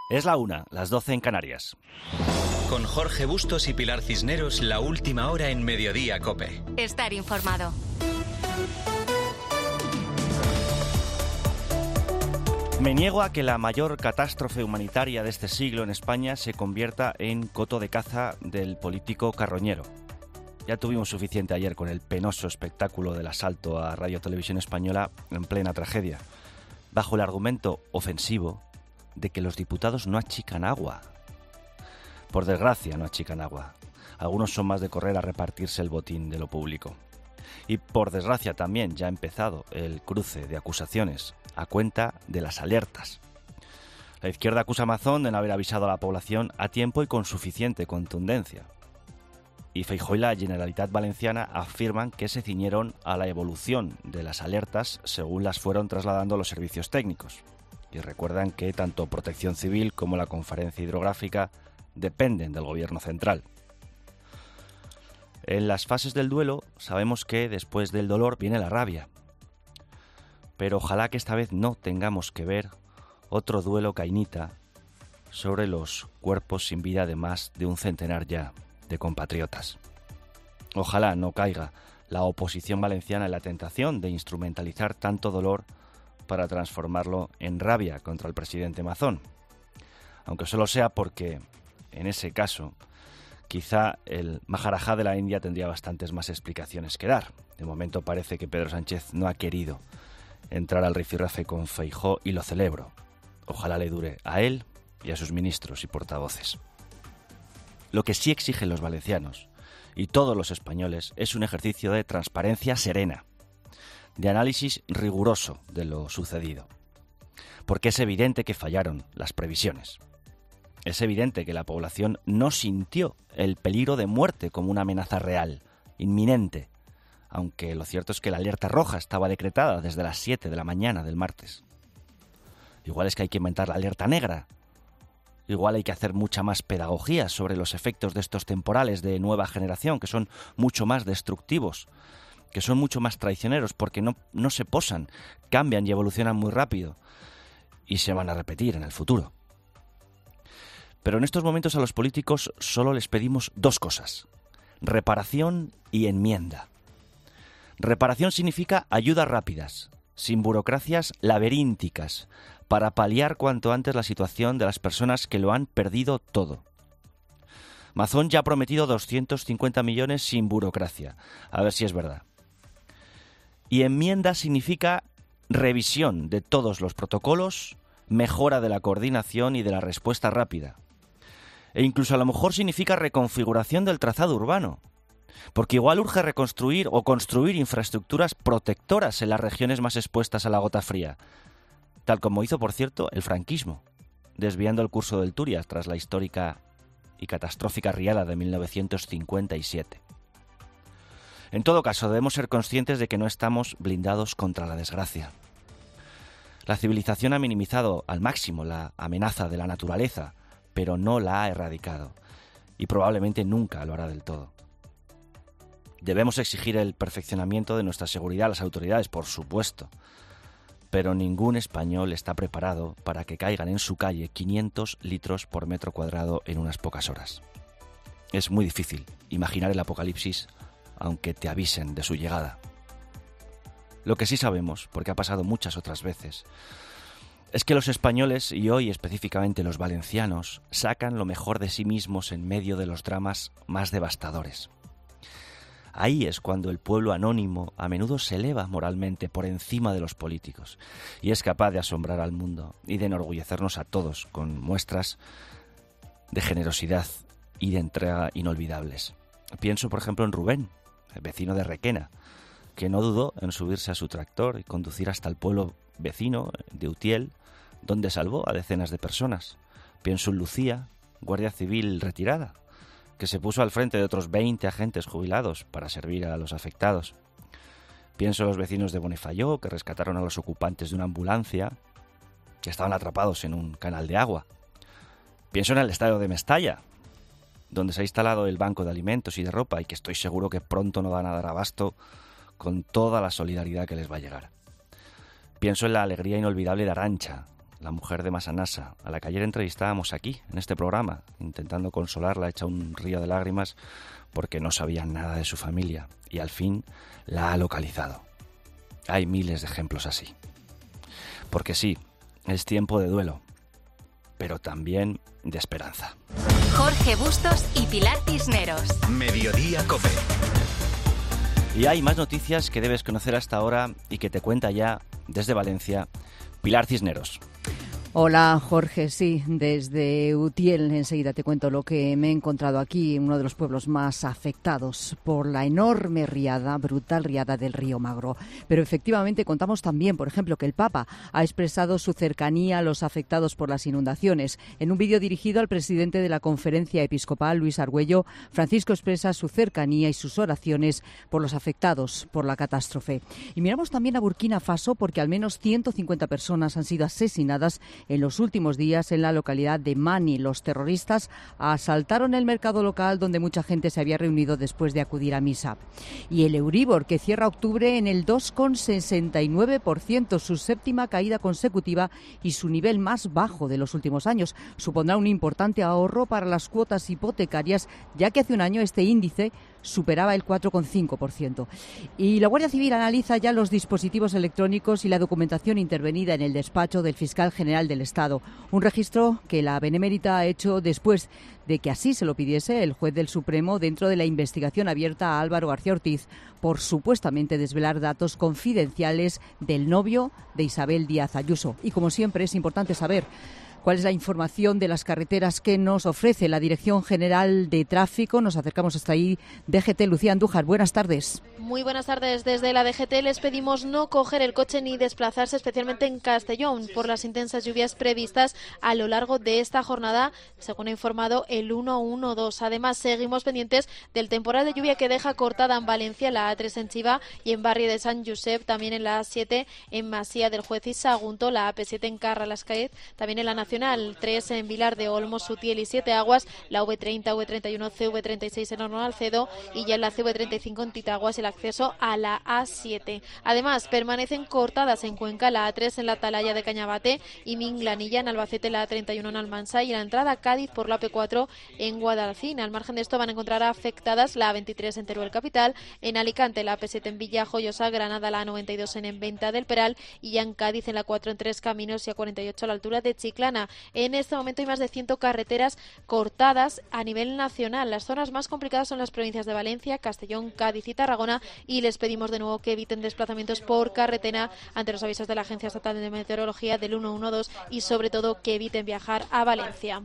Es la 1, las 12 en Canarias. Con Jorge Bustos y Pilar Cisneros, la última hora en Mediodía COPE. Estar informado. Me niego a que la mayor catástrofe humanitaria de este siglo en España se convierta en coto de caza del político carroñero. Ya tuvimos suficiente ayer con el penoso espectáculo del asalto a Radio Televisión Española en plena tragedia, bajo el argumento ofensivo de que los diputados no achican agua. Por desgracia no achican agua. Algunos son más de correr a repartirse el botín de lo público. Y por desgracia también ya ha empezado el cruce de acusaciones a cuenta de las alertas. La izquierda acusa a Mazón de no haber avisado a la población a tiempo y con suficiente contundencia. Y Feijóo y la Generalitat Valenciana afirman que se ciñeron a la evolución de las alertas según las fueron trasladando los servicios técnicos. Y recuerdan que tanto Protección Civil como la Conferencia Hidrográfica dependen del Gobierno central. En las fases del duelo sabemos que después del dolor viene la rabia. Pero ojalá que esta vez no tengamos que ver otro duelo cainita sobre los cuerpos sin vida de más de un centenar ya de compatriotas. Ojalá no caiga la oposición valenciana en la tentación de instrumentalizar tanto dolor para transformarlo en rabia contra el presidente Mazón. Aunque solo sea porque, en ese caso, quizá el Maharajá de la India tendría bastantes más explicaciones que dar. De momento parece que Pedro Sánchez no ha querido entrar al rifirrafe con Feijóo y lo celebro. Ojalá le dure a él y a sus ministros y portavoces. Lo que sí exigen los valencianos y todos los españoles es un ejercicio de transparencia serena, de análisis riguroso de lo sucedido. Porque es evidente que fallaron las previsiones. Es evidente que la población no sintió el peligro de muerte como una amenaza real, inminente, aunque lo cierto es que la alerta roja estaba decretada desde las 7 de la mañana del martes. Igual es que hay que inventar la alerta negra. Igual hay que hacer mucha más pedagogía sobre los efectos de estos temporales de nueva generación, que son mucho más destructivos, que son mucho más traicioneros, porque no se posan, cambian y evolucionan muy rápido, y se van a repetir en el futuro. Pero en estos momentos a los políticos solo les pedimos dos cosas: reparación y enmienda. Reparación significa ayudas rápidas, sin burocracias laberínticas, para paliar cuanto antes la situación de las personas que lo han perdido todo. Mazón ya ha prometido 250 millones sin burocracia. A ver si es verdad. Y enmienda significa revisión de todos los protocolos, mejora de la coordinación y de la respuesta rápida. E incluso a lo mejor significa reconfiguración del trazado urbano. Porque igual urge reconstruir o construir infraestructuras protectoras en las regiones más expuestas a la gota fría, tal como hizo, por cierto, el franquismo, desviando el curso del Turia tras la histórica y catastrófica riada de 1957. En todo caso, debemos ser conscientes de que no estamos blindados contra la desgracia. La civilización ha minimizado al máximo la amenaza de la naturaleza, pero no la ha erradicado, y probablemente nunca lo hará del todo. Debemos exigir el perfeccionamiento de nuestra seguridad a las autoridades, por supuesto, pero ningún español está preparado para que caigan en su calle 500 litros por metro cuadrado en unas pocas horas. Es muy difícil imaginar el apocalipsis aunque te avisen de su llegada. Lo que sí sabemos, porque ha pasado muchas otras veces, es que los españoles, y hoy específicamente los valencianos, sacan lo mejor de sí mismos en medio de los dramas más devastadores. Ahí es cuando el pueblo anónimo a menudo se eleva moralmente por encima de los políticos y es capaz de asombrar al mundo y de enorgullecernos a todos con muestras de generosidad y de entrega inolvidables. Pienso, por ejemplo, en Rubén, el vecino de Requena, que no dudó en subirse a su tractor y conducir hasta el pueblo vecino de Utiel, donde salvó a decenas de personas. Pienso en Lucía, guardia civil retirada, que se puso al frente de otros 20 agentes jubilados para servir a los afectados. Pienso en los vecinos de Bonefayó, que rescataron a los ocupantes de una ambulancia que estaban atrapados en un canal de agua. Pienso en el estadio de Mestalla, donde se ha instalado el banco de alimentos y de ropa y que estoy seguro que pronto no van a dar abasto con toda la solidaridad que les va a llegar. Pienso en la alegría inolvidable de Arantxa, la mujer de Masanasa, a la que ayer entrevistábamos aquí, en este programa, intentando consolarla, hecha un río de lágrimas, porque no sabía nada de su familia, y al fin la ha localizado. Hay miles de ejemplos así. Porque sí, es tiempo de duelo, pero también de esperanza. Jorge Bustos y Pilar Cisneros. Mediodía COPE. Y hay más noticias que debes conocer hasta ahora y que te cuenta ya desde Valencia Pilar Cisneros. Hola Jorge, sí, desde Utiel enseguida te cuento lo que me he encontrado aquí, uno de los pueblos más afectados por la enorme brutal riada del río Magro. Pero efectivamente contamos también, por ejemplo, que el Papa ha expresado su cercanía a los afectados por las inundaciones. En un vídeo dirigido al presidente de la Conferencia Episcopal, Luis Argüello, Francisco expresa su cercanía y sus oraciones por los afectados por la catástrofe. Y miramos también a Burkina Faso porque al menos 150 personas han sido asesinadas en los últimos días en la localidad de Mani. Los terroristas asaltaron el mercado local donde mucha gente se había reunido después de acudir a misa. Y el Euribor, que cierra octubre en el 2,69%, su séptima caída consecutiva y su nivel más bajo de los últimos años. Supondrá un importante ahorro para las cuotas hipotecarias, ya que hace un año este índice superaba el 4,5%. Y la Guardia Civil analiza ya los dispositivos electrónicos y la documentación intervenida en el despacho del fiscal general del Estado. Un registro que la Benemérita ha hecho después de que así se lo pidiese el juez del Supremo dentro de la investigación abierta a Álvaro García Ortiz por supuestamente desvelar datos confidenciales del novio de Isabel Díaz Ayuso. Y como siempre es importante saber cuál es la información de las carreteras que nos ofrece la Dirección General de Tráfico. Nos acercamos hasta ahí. DGT, Lucía Andújar, buenas tardes. Muy buenas tardes. Desde la DGT les pedimos no coger el coche ni desplazarse, especialmente en Castellón, por las intensas lluvias previstas a lo largo de esta jornada, según ha informado el 112. Además, seguimos pendientes del temporal de lluvia que deja cortada en Valencia la A3 en Chiva y en Barri de Sant Josep, también en la A7 en Masía del Juez y Sagunto, la AP7 en Carra-Las-Caez, también en la Nacional 3 en Vilar de Olmos, Sutiel y Siete Aguas, la V30, V31, CV36 en Horno-Alcedo y ya en la CV35 en Titaguas el acceso a la A7. Además, permanecen cortadas en Cuenca la A3 en la Atalaya de Cañabate y Minglanilla, en Albacete la A31 en Almansa y la entrada a Cádiz por la P4 en Guadalcina. Al margen de esto van a encontrar afectadas la A23 en Teruel Capital, en Alicante la AP7 en Villajoyosa, Granada la A92 en Venta del Peral y ya en Cádiz en la 4 en Tres Caminos y A48 a la altura de Chiclana. En este momento hay más de 100 carreteras cortadas a nivel nacional. Las zonas más complicadas son las provincias de Valencia, Castellón, Cádiz y Tarragona y les pedimos de nuevo que eviten desplazamientos por carretera ante los avisos de la Agencia Estatal de Meteorología del 112 y sobre todo que eviten viajar a Valencia.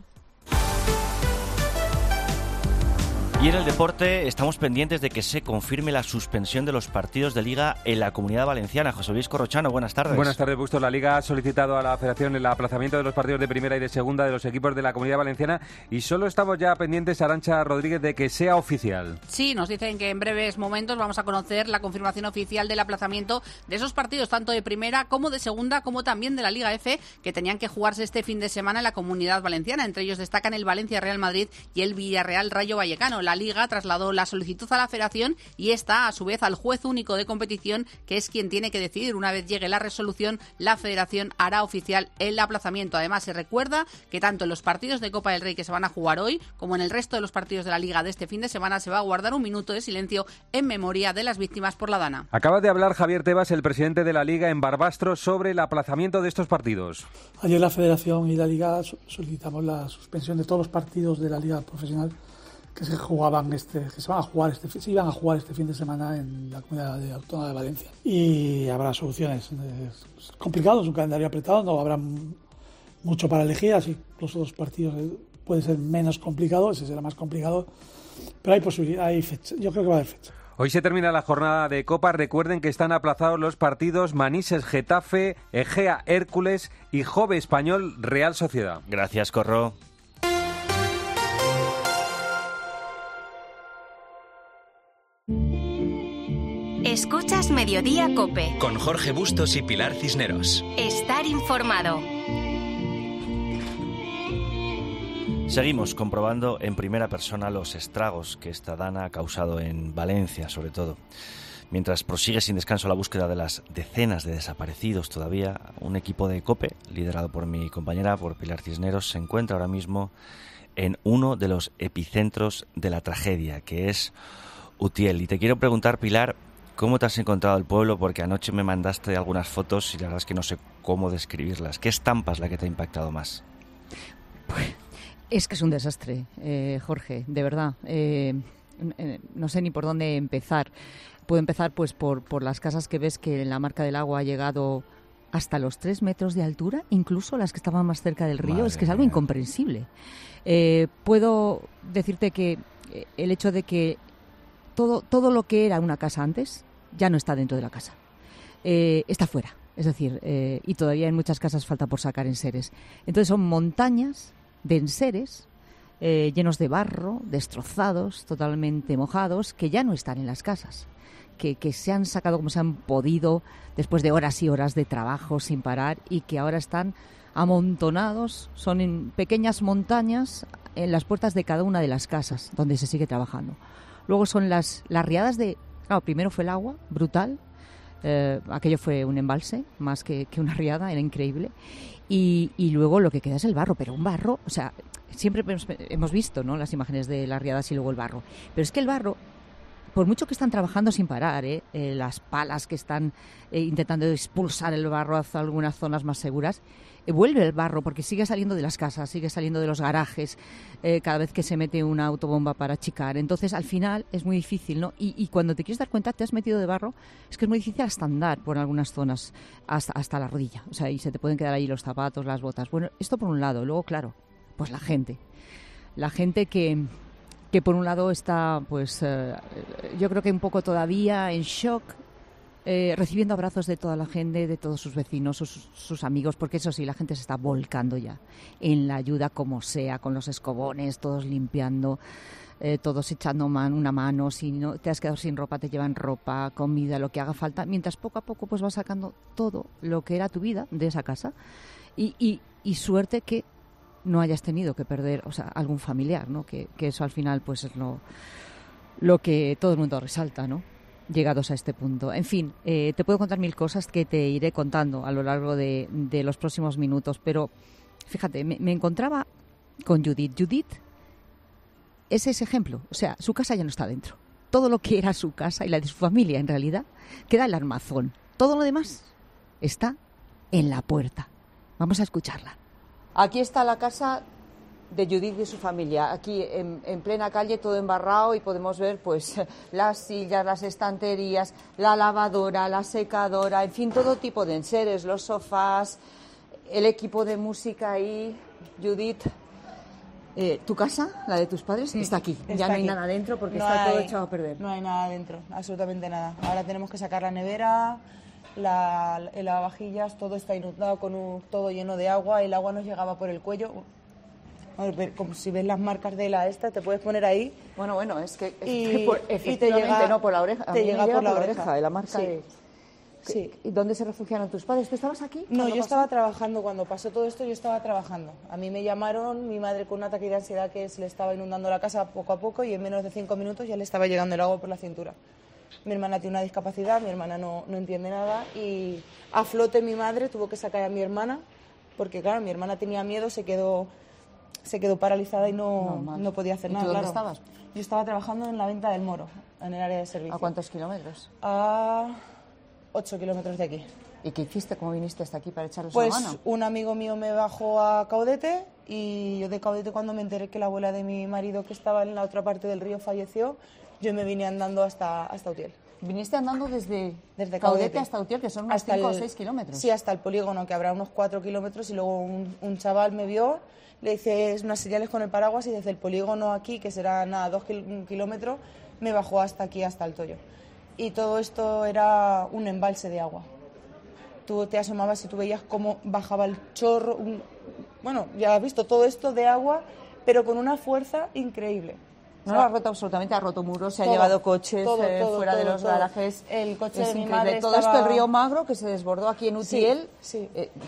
Y en el deporte estamos pendientes de que se confirme la suspensión de los partidos de Liga en la Comunidad Valenciana. José Luis Corrochano, buenas tardes. Buenas tardes, Bustos. La Liga ha solicitado a la Federación el aplazamiento de los partidos de primera y de segunda de los equipos de la Comunidad Valenciana y solo estamos ya pendientes, Arantxa Rodríguez, de que sea oficial. Sí, nos dicen que en breves momentos vamos a conocer la confirmación oficial del aplazamiento de esos partidos, tanto de primera como de segunda, como también de la Liga F, que tenían que jugarse este fin de semana en la Comunidad Valenciana. Entre ellos destacan el Valencia-Real Madrid y el Villarreal-Rayo Vallecano. La Liga trasladó la solicitud a la Federación y esta, a su vez, al juez único de competición, que es quien tiene que decidir. Una vez llegue la resolución, la Federación hará oficial el aplazamiento. Además, se recuerda que tanto en los partidos de Copa del Rey que se van a jugar hoy, como en el resto de los partidos de la Liga de este fin de semana, se va a guardar un minuto de silencio en memoria de las víctimas por la Dana. Acaba de hablar Javier Tebas, el presidente de la Liga, en Barbastro, sobre el aplazamiento de estos partidos. Ayer la Federación y la Liga solicitamos la suspensión de todos los partidos de la Liga Profesional que se iban a jugar este fin de semana en la Comunidad Autónoma de Valencia. Y habrá soluciones. Es complicado, es un calendario apretado, no habrá mucho para elegir, así los otros partidos puede ser menos complicado, ese será más complicado, pero hay posibilidad, hay fecha. Yo creo que va a haber fecha. Hoy se termina la jornada de Copa. Recuerden que están aplazados los partidos Manises-Getafe, Egea-Hércules y Jove Español-Real Sociedad. Gracias, Corro. Escuchas Mediodía COPE. Con Jorge Bustos y Pilar Cisneros. Estar informado. Seguimos comprobando en primera persona los estragos que esta dana ha causado en Valencia, sobre todo. Mientras prosigue sin descanso la búsqueda de las decenas de desaparecidos todavía, un equipo de COPE, liderado por mi compañera, por Pilar Cisneros, se encuentra ahora mismo en uno de los epicentros de la tragedia, que es Utiel. Y te quiero preguntar, Pilar, ¿cómo te has encontrado el pueblo? Porque anoche me mandaste algunas fotos y la verdad es que no sé cómo describirlas. ¿Qué estampa es la que te ha impactado más? Pues, es que es un desastre, Jorge, de verdad. No sé ni por dónde empezar. Puedo empezar pues por las casas que ves que la marca del agua ha llegado hasta los 3 metros de altura, incluso las que estaban más cerca del río. Madre es que es algo incomprensible. Puedo decirte que el hecho de que todo lo que era una casa antes ya no está dentro de la casa. Está fuera. Es decir, y todavía en muchas casas falta por sacar enseres. Entonces son montañas de enseres llenos de barro, destrozados, totalmente mojados, que ya no están en las casas. Que se han sacado como se han podido después de horas y horas de trabajo sin parar y que ahora están amontonados, son en pequeñas montañas en las puertas de cada una de las casas donde se sigue trabajando. Luego son las riadas de... Claro, primero fue el agua, brutal, aquello fue un embalse más que una riada, era increíble, y luego lo que queda es el barro, pero un barro, o sea, siempre hemos visto, ¿no?, las imágenes de las riadas y luego el barro, pero es que el barro, por mucho que están trabajando sin parar, las palas que están intentando expulsar el barro hacia algunas zonas más seguras, vuelve el barro porque sigue saliendo de las casas, sigue saliendo de los garajes cada vez que se mete una autobomba para achicar. Entonces, al final es muy difícil, ¿no? Y cuando te quieres dar cuenta, te has metido de barro, es que es muy difícil hasta andar por algunas zonas hasta la rodilla. O sea, y se te pueden quedar ahí los zapatos, las botas. Bueno, esto por un lado. Luego, claro, pues la gente que por un lado está, pues yo creo que un poco todavía en shock, recibiendo abrazos de toda la gente, de todos sus vecinos, sus amigos, porque eso sí, la gente se está volcando ya en la ayuda como sea, con los escobones, todos limpiando, todos echando una mano, si no te has quedado sin ropa, te llevan ropa, comida, lo que haga falta, mientras poco a poco pues vas sacando todo lo que era tu vida de esa casa y suerte que no hayas tenido que perder, o sea, algún familiar, ¿no? Que eso al final pues es lo que todo el mundo resalta, ¿no?, llegados a este punto. En fin, te puedo contar 1000 cosas que te iré contando a lo largo de los próximos minutos, pero fíjate, me encontraba con Judith. Judith es ese ejemplo, o sea, su casa ya no está dentro. Todo lo que era su casa y la de su familia, en realidad, queda el armazón. Todo lo demás está en la puerta. Vamos a escucharla. Aquí está la casa de Judith y su familia, aquí en plena calle, todo embarrado, y podemos ver pues las sillas, las estanterías, la lavadora, la secadora, en fin, todo tipo de enseres, los sofás, el equipo de música ahí. Judith, ¿tu casa, la de tus padres, está aquí? Ya no hay nada dentro porque está todo echado a perder. No hay nada dentro, absolutamente nada. Ahora tenemos que sacar la nevera, el lavavajillas, todo está inundado, todo lleno de agua. El agua nos llegaba por el cuello. A ver, como si ves las marcas de la esta, te puedes poner ahí. Bueno, es que efectivamente te llega, no por la oreja. Te llega por la oreja, la marca sí. de... Sí. ¿Y dónde se refugiaron tus padres? ¿Tú estabas aquí? No, yo estaba trabajando. Cuando pasó todo esto, yo estaba trabajando. A mí me llamaron, mi madre con un ataque de ansiedad que se le estaba inundando la casa poco a poco, y en menos de 5 minutos ya le estaba llegando el agua por la cintura. Mi hermana tiene una discapacidad, mi hermana no entiende nada, y a flote mi madre tuvo que sacar a mi hermana, porque claro, mi hermana tenía miedo, se quedó paralizada y no podía hacer nada. ¿Y tú dónde claro. estabas? Yo estaba trabajando en la venta del Moro, en el área de servicio. ¿A cuántos kilómetros? A 8 kilómetros de aquí. ¿Y qué hiciste? ¿Cómo viniste hasta aquí para echarles pues una mano? Un amigo mío me bajó a Caudete, y yo de Caudete, cuando me enteré que la abuela de mi marido, que estaba en la otra parte del río, falleció, yo me vine andando hasta Utiel. ¿Viniste andando desde Caudete hasta Utiel, que son unos 5 o 6 kilómetros? Sí, hasta el polígono, que habrá unos 4 kilómetros, y luego un chaval me vio, le hice unas señales con el paraguas, y desde el polígono aquí, que será nada, 2 kilómetros, me bajó hasta aquí, hasta el Toyo. Y todo esto era un embalse de agua. Tú te asomabas y tú veías cómo bajaba el chorro. Bueno, ya has visto todo esto de agua, pero con una fuerza increíble. No lo ha roto absolutamente, ha roto muros, se ha llevado coches fuera de los garajes. El coche de mi increíble. madre todo esto, el río Magro, que se desbordó aquí en Utiel. Sí.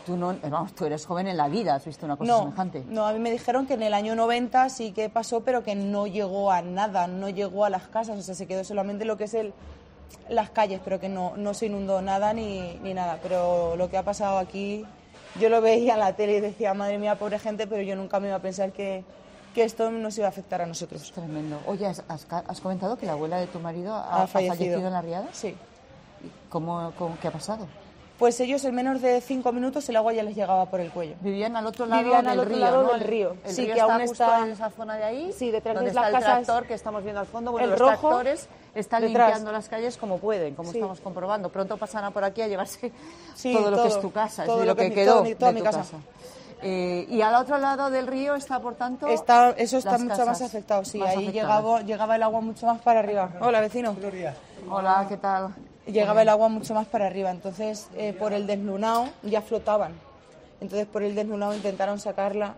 Tú eres joven en la vida, has visto una cosa semejante. No, a mí me dijeron que en el año 90 sí que pasó, pero que no llegó a nada, no llegó a las casas, o sea, se quedó solamente lo que es las calles, pero que no se inundó nada ni nada. Pero lo que ha pasado aquí, yo lo veía en la tele y decía, madre mía, pobre gente, pero yo nunca me iba a pensar que esto nos iba a afectar a nosotros. Es tremendo. Oye, ¿has comentado que la abuela de tu marido ha fallecido en la riada? Sí. ¿Qué ha pasado? Pues ellos en menos de 5 minutos el agua ya les llegaba por el cuello. Vivían al otro lado del río. El sí, río que está aún justo está en esa zona de ahí. Sí, detrás donde de las está casas. el tractor que estamos viendo al fondo. Bueno, el los rojo, tractores están detrás. limpiando las calles como pueden, como sí. estamos comprobando. Pronto pasarán por aquí a llevarse sí, todo lo que es tu casa, todo es lo lo que quedó toda de mi tu casa. Y al otro lado del río está, por tanto, eso está las mucho casas más afectado. Sí, más ahí afectadas. llegaba el agua mucho más para arriba. Hola, vecino. Hola, ¿qué tal? Llegaba el agua mucho más para arriba, entonces por el deslunado ya flotaban. Entonces por el deslunado intentaron sacarla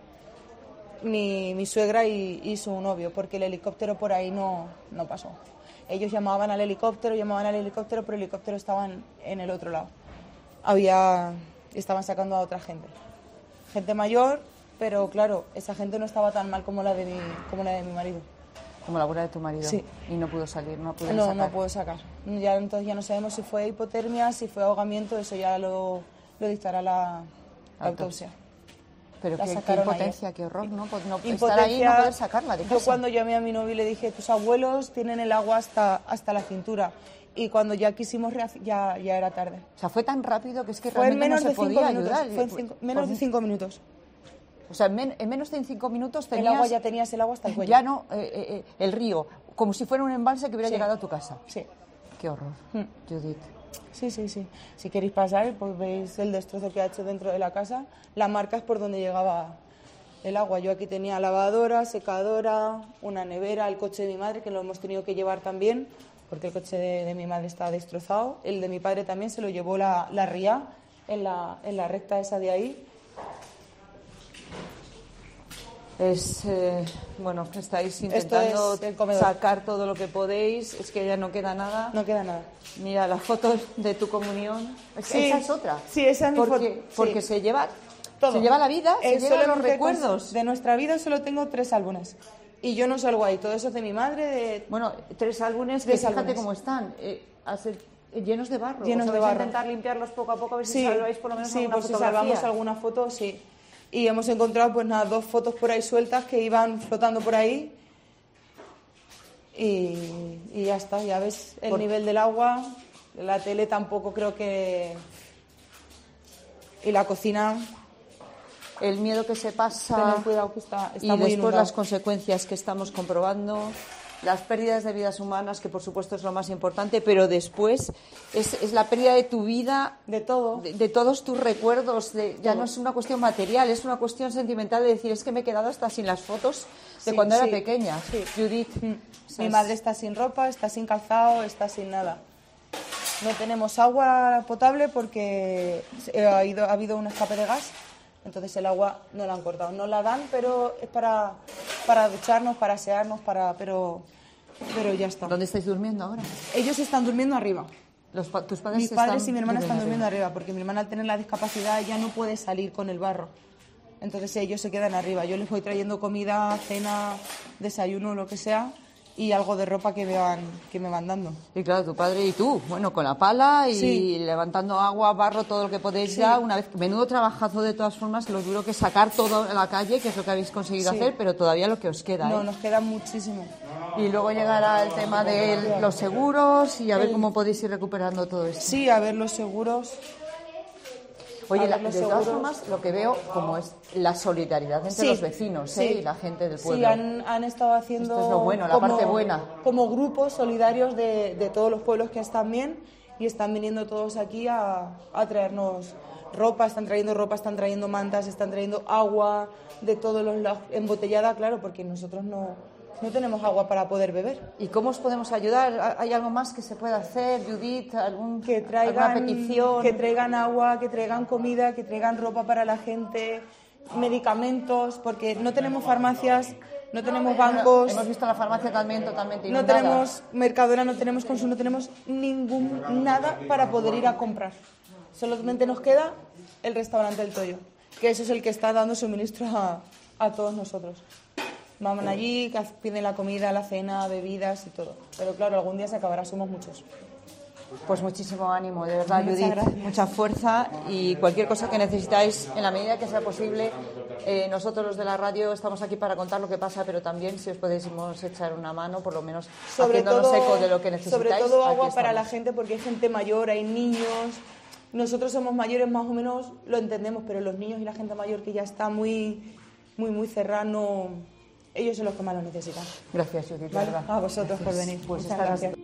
mi suegra y su novio, porque el helicóptero por ahí no pasó. Ellos llamaban al helicóptero, pero el helicóptero estaba en el otro lado. Estaban sacando a otra gente mayor, pero claro, esa gente no estaba tan mal como la de mi marido. Como la abuela de tu marido. Sí. Y no pudo salir, no pudo sacar. No pudo sacar. Entonces ya no sabemos si fue hipotermia, si fue ahogamiento, eso ya lo dictará la autopsia. Pero qué impotencia, qué horror, ¿no? Pues no estar ahí y no poder sacarla de casa. Yo cuando llamé a mi novio le dije, tus abuelos tienen el agua hasta la cintura. Y cuando ya quisimos ya era tarde. O sea, fue tan rápido que es que realmente no se podía ayudar. Fue en menos de 5 minutos. O sea, en menos de 5 minutos tenías... tenías el agua hasta el cuello. Ya no, el río, como si fuera un embalse que hubiera llegado a tu casa. Sí. Qué horror, Judith. Sí. Si queréis pasar, pues veis el destrozo que ha hecho dentro de la casa. La marca es por donde llegaba el agua. Yo aquí tenía lavadora, secadora, una nevera, el coche de mi madre, que lo hemos tenido que llevar también, porque el coche de mi madre está destrozado. El de mi padre también se lo llevó la ría en la recta esa de ahí. Bueno, estáis intentando sacar todo lo que podéis, es que ya no queda nada. No queda nada. Mira, las fotos de tu comunión, sí, esa es otra. Sí, esa es mi foto. Porque se lleva todo. Se lleva la vida, se llevan los recuerdos. De nuestra vida solo tengo 3 álbumes. Y yo no salgo ahí, todo eso es de mi madre. Bueno, 3 álbumes que fíjate cómo están. Llenos de barro. Llenos de barro. Intentar limpiarlos poco a poco, a ver si salváis por lo menos alguna fotografía. Sí, pues si salvamos alguna foto, sí. Y hemos encontrado, pues nada, 2 fotos por ahí sueltas que iban flotando por ahí. Y ya está, ya ves el nivel del agua. La tele tampoco creo que... Y la cocina... El miedo que se pasa... Tener cuidado que está y muy después inundado. Las consecuencias que estamos comprobando... Las pérdidas de vidas humanas, que por supuesto es lo más importante, pero después es la pérdida de tu vida, de todo, de todos tus recuerdos. Ya no es una cuestión material, es una cuestión sentimental de decir, es que me he quedado hasta sin las fotos de cuando era pequeña. Sí. Judith. Mi madre está sin ropa, está sin calzado, está sin nada. No tenemos agua potable porque ha habido un escape de gas. Entonces el agua no la han cortado, no la dan, pero es para ducharnos, para asearnos, pero ya está. ¿Dónde estáis durmiendo ahora? Ellos están durmiendo arriba. ¿Tus padres? Mis padres y mi hermana están durmiendo arriba, porque mi hermana al tener la discapacidad ya no puede salir con el barro. Entonces ellos se quedan arriba. Yo les voy trayendo comida, cena, desayuno, lo que sea, y algo de ropa que me van dando. Y claro, tu padre y tú, bueno, con la pala y levantando agua, barro, todo lo que podéis ya. Una vez, menudo trabajazo de todas formas, lo duro que es sacar todo a la calle, que es lo que habéis conseguido hacer, pero todavía lo que os queda. No, nos queda muchísimo. Y luego llegará el tema de los seguros y a ver cómo podéis ir recuperando todo esto. Sí, a ver los seguros. Oye, de todas formas, lo que veo como es la solidaridad entre los vecinos y la gente del pueblo. Sí, han estado haciendo... Esto es lo bueno, la parte buena. Como grupos solidarios de todos los pueblos que están bien, y están viniendo todos aquí a traernos ropa, están trayendo mantas, están trayendo agua de todos los lados, embotellada, claro, porque nosotros no tenemos agua para poder beber. ¿Y cómo os podemos ayudar? ¿Hay algo más que se pueda hacer, Judith? ¿Alguna petición? Que traigan agua, que traigan comida, que traigan ropa para la gente, medicamentos, porque no tenemos farmacias, no tenemos bancos. Hemos visto la farmacia también totalmente inundada. No tenemos Mercadona, no tenemos Consumo, no tenemos nada para poder ir a comprar. Solamente nos queda el restaurante El Toyo, que eso es el que está dando suministro a todos nosotros. Van allí, piden la comida, la cena, bebidas y todo. Pero claro, algún día se acabará, somos muchos. Pues muchísimo ánimo, de verdad, Muchas Judith, gracias. mucha fuerza y cualquier cosa que necesitáis, en la medida que sea posible. Nosotros los de la radio estamos aquí para contar lo que pasa, pero también si os podéis echar una mano, por lo menos haciéndonos eco de lo que necesitáis. Sobre todo agua aquí para la estamos. gente, porque hay gente mayor, hay niños. Nosotros somos mayores, más o menos lo entendemos, pero los niños y la gente mayor que ya está muy cerrada, no, ellos son los que más lo necesitan. Gracias, Judith, de ¿Vale? verdad. A vosotros por Gracias. venir. Pues Muchas estarás- gracias.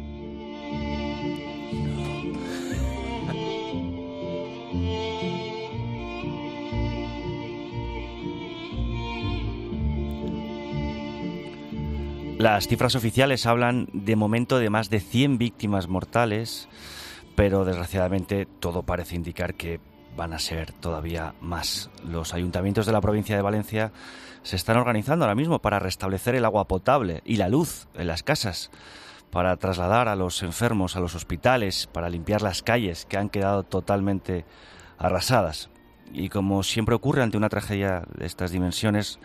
Las cifras oficiales hablan de momento de más de 100 víctimas mortales, pero desgraciadamente todo parece indicar que van a ser todavía más. Los ayuntamientos de la provincia de Valencia se están organizando ahora mismo para restablecer el agua potable y la luz en las casas, para trasladar a los enfermos a los hospitales, para limpiar las calles que han quedado totalmente arrasadas. Y como siempre ocurre ante una tragedia de estas dimensiones,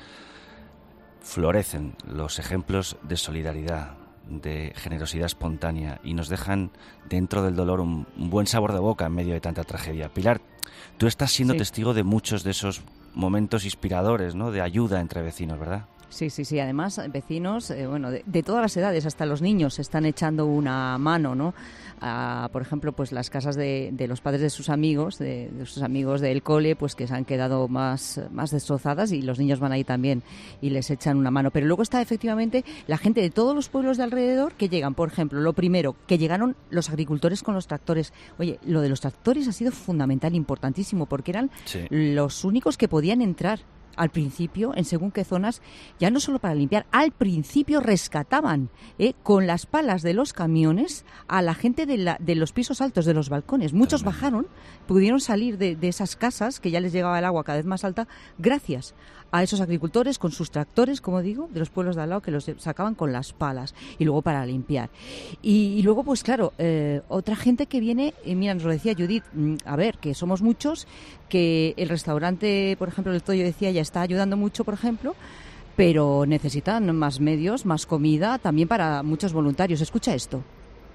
florecen los ejemplos de solidaridad, de generosidad espontánea y nos dejan dentro del dolor un buen sabor de boca en medio de tanta tragedia. Pilar, tú estás siendo testigo de muchos de esos momentos inspiradores, ¿no?, de ayuda entre vecinos, ¿verdad? Sí. Además, vecinos, de todas las edades, hasta los niños, están echando una mano, ¿no? Por ejemplo, pues las casas de los padres de sus amigos, de sus amigos del cole, pues que se han quedado más destrozadas y los niños van ahí también y les echan una mano. Pero luego está efectivamente la gente de todos los pueblos de alrededor que llegan. Por ejemplo, lo primero, que llegaron los agricultores con los tractores. Oye, lo de los tractores ha sido fundamental, importantísimo, porque eran los únicos que podían entrar al principio, en según qué zonas, ya no solo para limpiar, al principio rescataban con las palas de los camiones a la gente de los pisos altos, de los balcones. Muchos bajaron, pudieron salir de esas casas, que ya les llegaba el agua cada vez más alta, gracias a esos agricultores con sus tractores, como digo, de los pueblos de al lado, que los sacaban con las palas y luego para limpiar. Y luego, pues claro, otra gente que viene, mira, nos lo decía Judith, a ver, que somos muchos, que el restaurante, por ejemplo, el Toyo decía, ya está ayudando mucho, por ejemplo, pero necesitan más medios, más comida, también para muchos voluntarios. Escucha esto.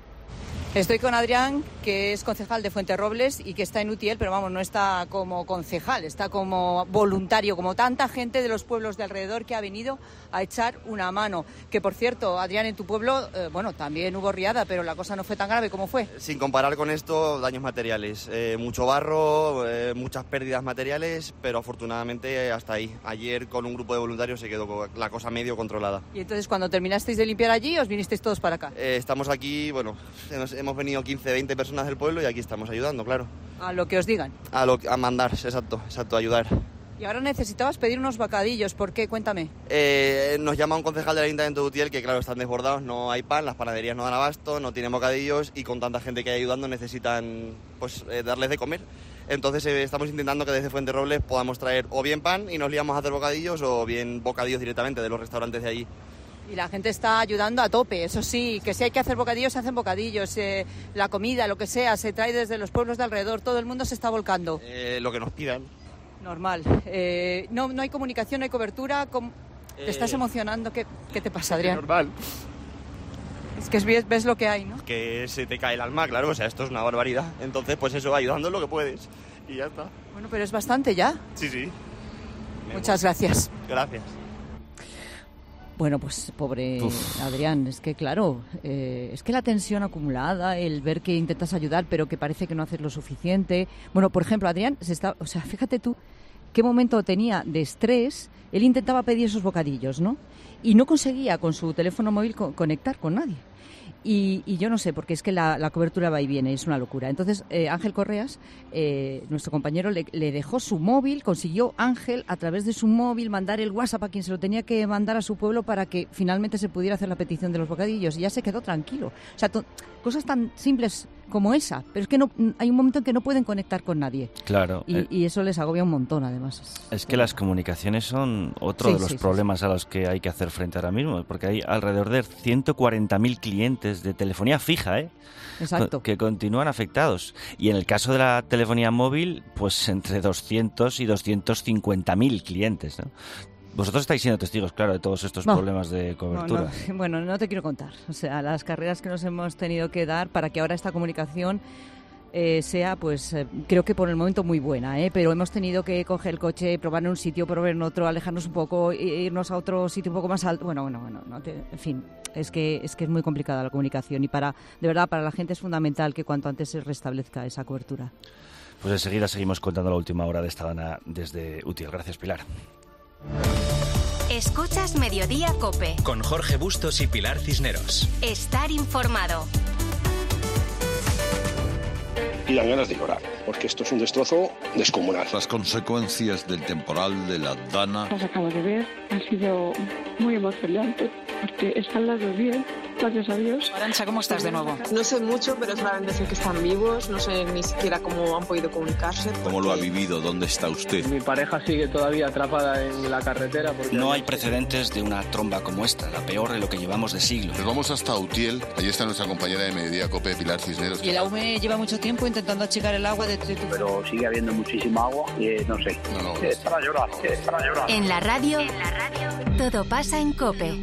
Estoy con Adrián, que es concejal de Fuenterrobles y que está en Utiel, pero vamos, no está como concejal, está como voluntario, como tanta gente de los pueblos de alrededor que ha venido a echar una mano. Que, por cierto, Adrián, en tu pueblo, también hubo riada, pero la cosa no fue tan grave como fue. Sin comparar con esto, daños materiales. Mucho barro, muchas pérdidas materiales, pero afortunadamente hasta ahí. Ayer con un grupo de voluntarios se quedó la cosa medio controlada. Y entonces, cuando terminasteis de limpiar allí, ¿os vinisteis todos para acá? Estamos aquí, hemos venido 15, 20 personas del pueblo y aquí estamos ayudando, claro. A lo que os digan. A mandar, exacto, ayudar. Y ahora necesitabas pedir unos bocadillos, ¿por qué? Cuéntame. Nos llama un concejal del Ayuntamiento de Utiel que, claro, están desbordados, no hay pan, las panaderías no dan abasto, no tienen bocadillos y con tanta gente que hay ayudando necesitan darles de comer. Entonces estamos intentando que desde Fuenterrobles podamos traer o bien pan y nos liamos a hacer bocadillos o bien bocadillos directamente de los restaurantes de allí. Y la gente está ayudando a tope, eso sí, que si hay que hacer bocadillos, se hacen bocadillos, la comida, lo que sea, se trae desde los pueblos de alrededor, todo el mundo se está volcando. Lo que nos pidan. Normal. No hay comunicación, no hay cobertura. ¿Te estás emocionando? ¿Qué te pasa, Adrián? Normal. Es que ves lo que hay, ¿no? Que se te cae el alma, claro, esto es una barbaridad. Entonces, pues eso, ayudando lo que puedes. Y ya está. Bueno, pero es bastante ya. Sí. Muchas gracias. Gracias. Bueno, pues pobre Adrián, es que claro, es que la tensión acumulada, el ver que intentas ayudar pero que parece que no haces lo suficiente. Bueno, por ejemplo, Adrián fíjate tú qué momento tenía de estrés. Él intentaba pedir esos bocadillos, ¿no? Y no conseguía con su teléfono móvil conectar con nadie. Y yo no sé, porque es que la cobertura va y viene, es una locura. Entonces, Ángel Correas, nuestro compañero, le dejó su móvil, consiguió Ángel, a través de su móvil, mandar el WhatsApp a quien se lo tenía que mandar a su pueblo para que finalmente se pudiera hacer la petición de los bocadillos. Y ya se quedó tranquilo. O sea, cosas tan simples como esa, pero es que no hay un momento en que no pueden conectar con nadie. Claro. Y eso les agobia un montón, además. Es que las comunicaciones son otro de los problemas a los que hay que hacer frente ahora mismo, porque hay alrededor de 140.000 clientes de telefonía fija, Exacto. que continúan afectados. Y en el caso de la telefonía móvil, pues entre 200 y 250.000 clientes, ¿no? Vosotros estáis siendo testigos, claro, de todos estos problemas de cobertura. Bueno, no te quiero contar. O sea, las carreras que nos hemos tenido que dar para que ahora esta comunicación sea, pues, creo que por el momento muy buena, pero hemos tenido que coger el coche, probar en un sitio, probar en otro, alejarnos un poco, irnos a otro sitio un poco más alto. Bueno, en fin, es que es muy complicada la comunicación y de verdad, para la gente es fundamental que cuanto antes se restablezca esa cobertura. Pues enseguida seguimos contando la última hora de esta Dana desde Utiel. Gracias, Pilar. Escuchas Mediodía COPE. Con Jorge Bustos y Pilar Cisneros. Estar informado. Y dan ganas de llorar, porque esto es un destrozo descomunal. Las consecuencias del temporal de la Dana. Las acabo de ver, ha sido muy emocionante, porque están las dos bien, gracias a Dios. Arantxa, ¿cómo estás de nuevo? No sé mucho, pero solamente sé que están vivos, no sé ni siquiera cómo han podido comunicarse. ¿Cómo lo ha vivido? ¿Dónde está usted? Mi pareja sigue todavía atrapada en la carretera. No hay precedentes de una tromba como esta, la peor de lo que llevamos de siglo. Nos vamos hasta Utiel, allí está nuestra compañera de Mediodía COPE, Pilar Cisneros. Y el AUME lleva mucho tiempo intentando achicar el agua de tu... Pero sigue habiendo muchísima agua y no sé. Es para llorar, es para llorar. En la radio, todo pasa en COPE.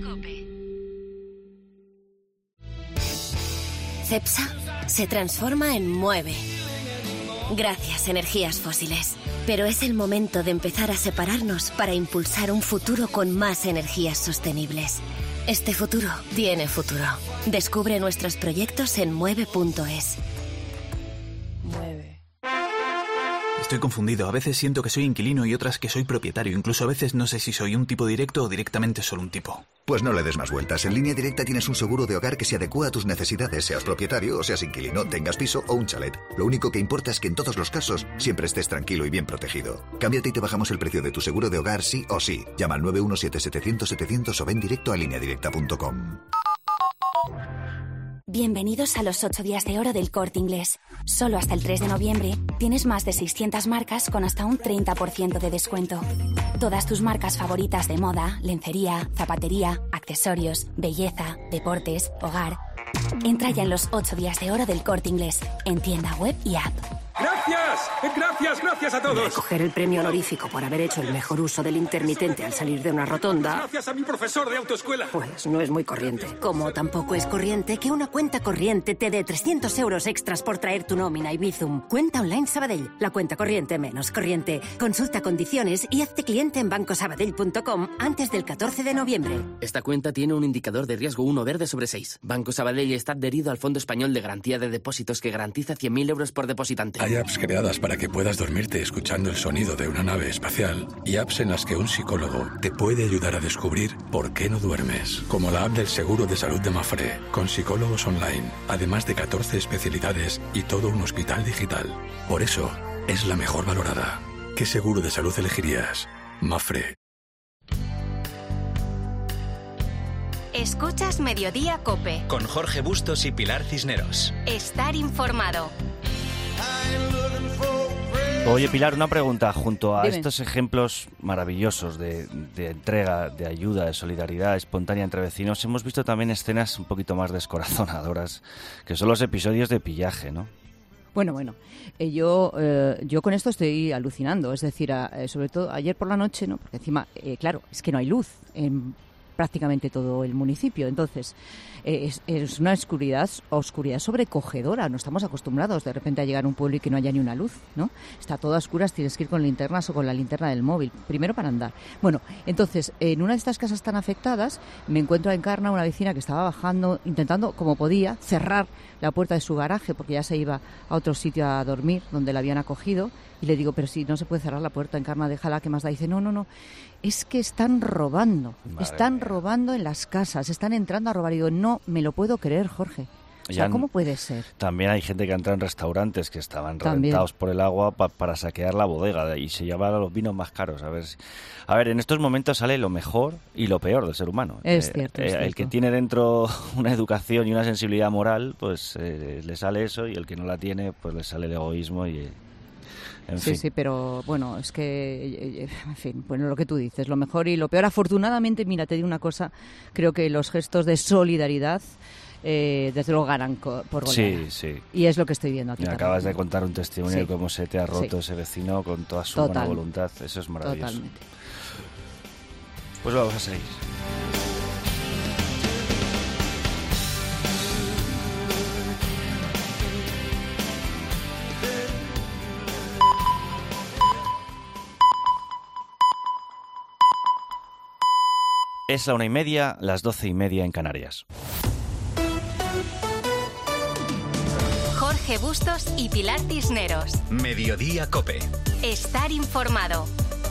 Cepsa se transforma en mueve. Gracias, energías fósiles. Pero es el momento de empezar a separarnos para impulsar un futuro con más energías sostenibles. Este futuro tiene futuro. Descubre nuestros proyectos en mueve.es. Estoy confundido. A veces siento que soy inquilino y otras que soy propietario. Incluso a veces no sé si soy un tipo directo o directamente solo un tipo. Pues no le des más vueltas. En Línea Directa tienes un seguro de hogar que se adecúa a tus necesidades, seas propietario o seas inquilino, tengas piso o un chalet. Lo único que importa es que en todos los casos siempre estés tranquilo y bien protegido. Cámbiate y te bajamos el precio de tu seguro de hogar sí o sí. Llama al 917-700-700 o ven directo a lineadirecta.com. Bienvenidos a los 8 días de oro del Corte Inglés. Solo hasta el 3 de noviembre tienes más de 600 marcas con hasta un 30% de descuento. Todas tus marcas favoritas de moda, lencería, zapatería, accesorios, belleza, deportes, hogar. Entra ya en los 8 días de oro del Corte Inglés, en tienda web y app. ¡Gracias a todos! Coger el premio honorífico por haber hecho el mejor uso del intermitente al salir de una rotonda... Gracias a mi profesor de autoescuela. Pues no es muy corriente. Como tampoco es corriente que una cuenta corriente te dé 300 euros extras por traer tu nómina y Bizum. Cuenta online Sabadell. La cuenta corriente menos corriente. Consulta condiciones y hazte cliente en bancosabadell.com antes del 14 de noviembre. Esta cuenta tiene un indicador de riesgo 1 verde sobre 6. Banco Sabadell está adherido al Fondo Español de Garantía de Depósitos que garantiza 100.000 euros por depositante. Hay apps creadas para que puedas dormirte escuchando el sonido de una nave espacial y apps en las que un psicólogo te puede ayudar a descubrir por qué no duermes, como la app del seguro de salud de Mafre, con psicólogos online, además de 14 especialidades y todo un hospital digital. Por eso, es la mejor valorada. ¿Qué seguro de salud elegirías? Mafre. Escuchas Mediodía COPE. Con Jorge Bustos y Pilar Cisneros. Estar informado. Oye, Pilar, una pregunta. Junto a Dime. estos ejemplos maravillosos de entrega, de ayuda, de solidaridad espontánea entre vecinos, hemos visto también escenas un poquito más descorazonadoras, que son los episodios de pillaje, ¿no? Bueno, yo con esto estoy alucinando. Es decir, sobre todo ayer por la noche, ¿no? Porque encima, claro, es que no hay luz en prácticamente todo el municipio. Entonces, es una oscuridad sobrecogedora. No estamos acostumbrados de repente a llegar a un pueblo y que no haya ni una luz, ¿no? Está todo a oscuras, tienes que ir con linternas o con la linterna del móvil, primero para andar. Bueno, entonces, en una de estas casas tan afectadas, me encuentro a Encarna, una vecina que estaba bajando, intentando, como podía, cerrar la puerta de su garaje, porque ya se iba a otro sitio a dormir, donde la habían acogido, y le digo, pero si no se puede cerrar la puerta, Encarna, déjala, ¿qué más da? Dice, no, es que están robando, robando en las casas, están entrando a robar. Y digo, no me lo puedo creer, Jorge. O sea, ¿cómo puede ser? También hay gente que entra en restaurantes que estaban reventados por el agua para saquear la bodega y se llevan los vinos más caros. A ver, en estos momentos sale lo mejor y lo peor del ser humano. Es cierto. El que tiene dentro una educación y una sensibilidad moral, pues le sale eso, y el que no la tiene, pues le sale el egoísmo y... En fin. Sí, pero bueno, es que, en fin, bueno, lo que tú dices, lo mejor y lo peor. Afortunadamente, mira, te digo una cosa, creo que los gestos de solidaridad, desde luego ganan por goleada. Sí. Y es lo que estoy viendo aquí. Me acabas de contar un testimonio de cómo se te ha roto ese vecino con toda su buena voluntad. Eso es maravilloso. Totalmente. Pues vamos a seguir. Es la 1:30, las 12:30 en Canarias. Jorge Bustos y Pilar Cisneros. Mediodía COPE. Estar informado.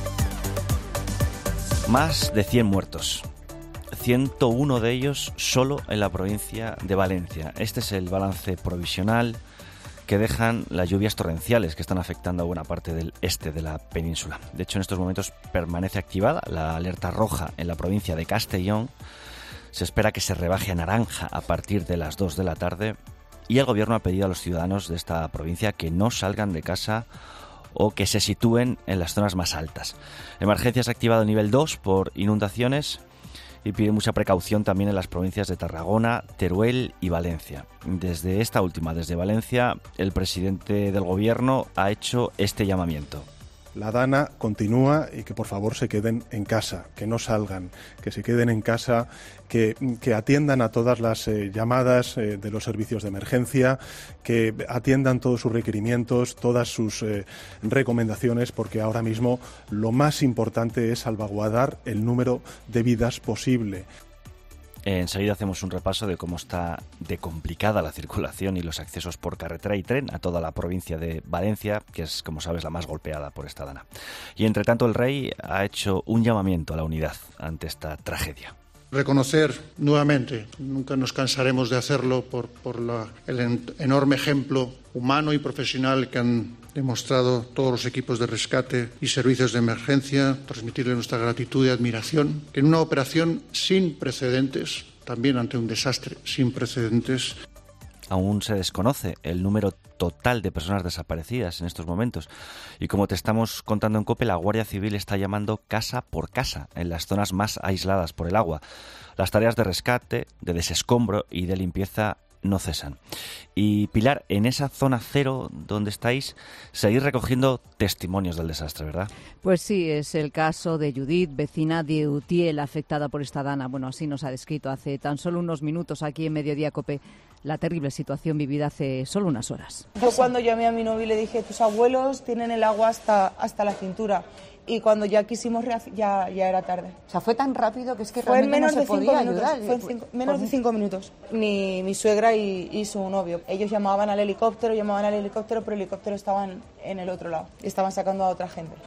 Más de 100 muertos. 101 de ellos solo en la provincia de Valencia. Este es el balance provisional que dejan las lluvias torrenciales que están afectando a buena parte del este de la península. De hecho, en estos momentos permanece activada la alerta roja en la provincia de Castellón. Se espera que se rebaje a naranja a partir de las 2 de la tarde y el gobierno ha pedido a los ciudadanos de esta provincia que no salgan de casa o que se sitúen en las zonas más altas. Emergencias activado nivel 2 por inundaciones y pide mucha precaución también en las provincias de Tarragona, Teruel y Valencia. Desde esta última, desde Valencia, el presidente del gobierno ha hecho este llamamiento. La Dana continúa y que por favor se queden en casa, que no salgan, que se queden en casa, que atiendan a todas las llamadas de los servicios de emergencia, que atiendan todos sus requerimientos, todas sus recomendaciones, porque ahora mismo lo más importante es salvaguardar el número de vidas posible. Enseguida hacemos un repaso de cómo está de complicada la circulación y los accesos por carretera y tren a toda la provincia de Valencia, que es, como sabes, la más golpeada por esta dana. Y entre tanto, el rey ha hecho un llamamiento a la unidad ante esta tragedia. Reconocer nuevamente, nunca nos cansaremos de hacerlo por el enorme ejemplo humano y profesional que han demostrado todos los equipos de rescate y servicios de emergencia, transmitirle nuestra gratitud y admiración, que en una operación sin precedentes, también ante un desastre sin precedentes. Aún se desconoce el número total de personas desaparecidas en estos momentos. Y como te estamos contando en COPE, la Guardia Civil está llamando casa por casa en las zonas más aisladas por el agua. Las tareas de rescate, de desescombro y de limpieza no cesan. Y Pilar, en esa zona cero donde estáis, seguís recogiendo testimonios del desastre, ¿verdad? Pues sí, es el caso de Judith, vecina de Utiel, afectada por esta dana. Bueno, así nos ha descrito hace tan solo unos minutos aquí en Mediodía COPE la terrible situación vivida hace solo unas horas. Yo cuando llamé a mi novio le dije, tus abuelos tienen el agua hasta la cintura. Y cuando ya quisimos ya era tarde. O sea, fue tan rápido que es que fue realmente no se podía ayudar. Fue en menos de 5 minutos. Mi suegra y su novio. Ellos llamaban al helicóptero, pero el helicóptero estaba en el otro lado. Estaban sacando a otra gente.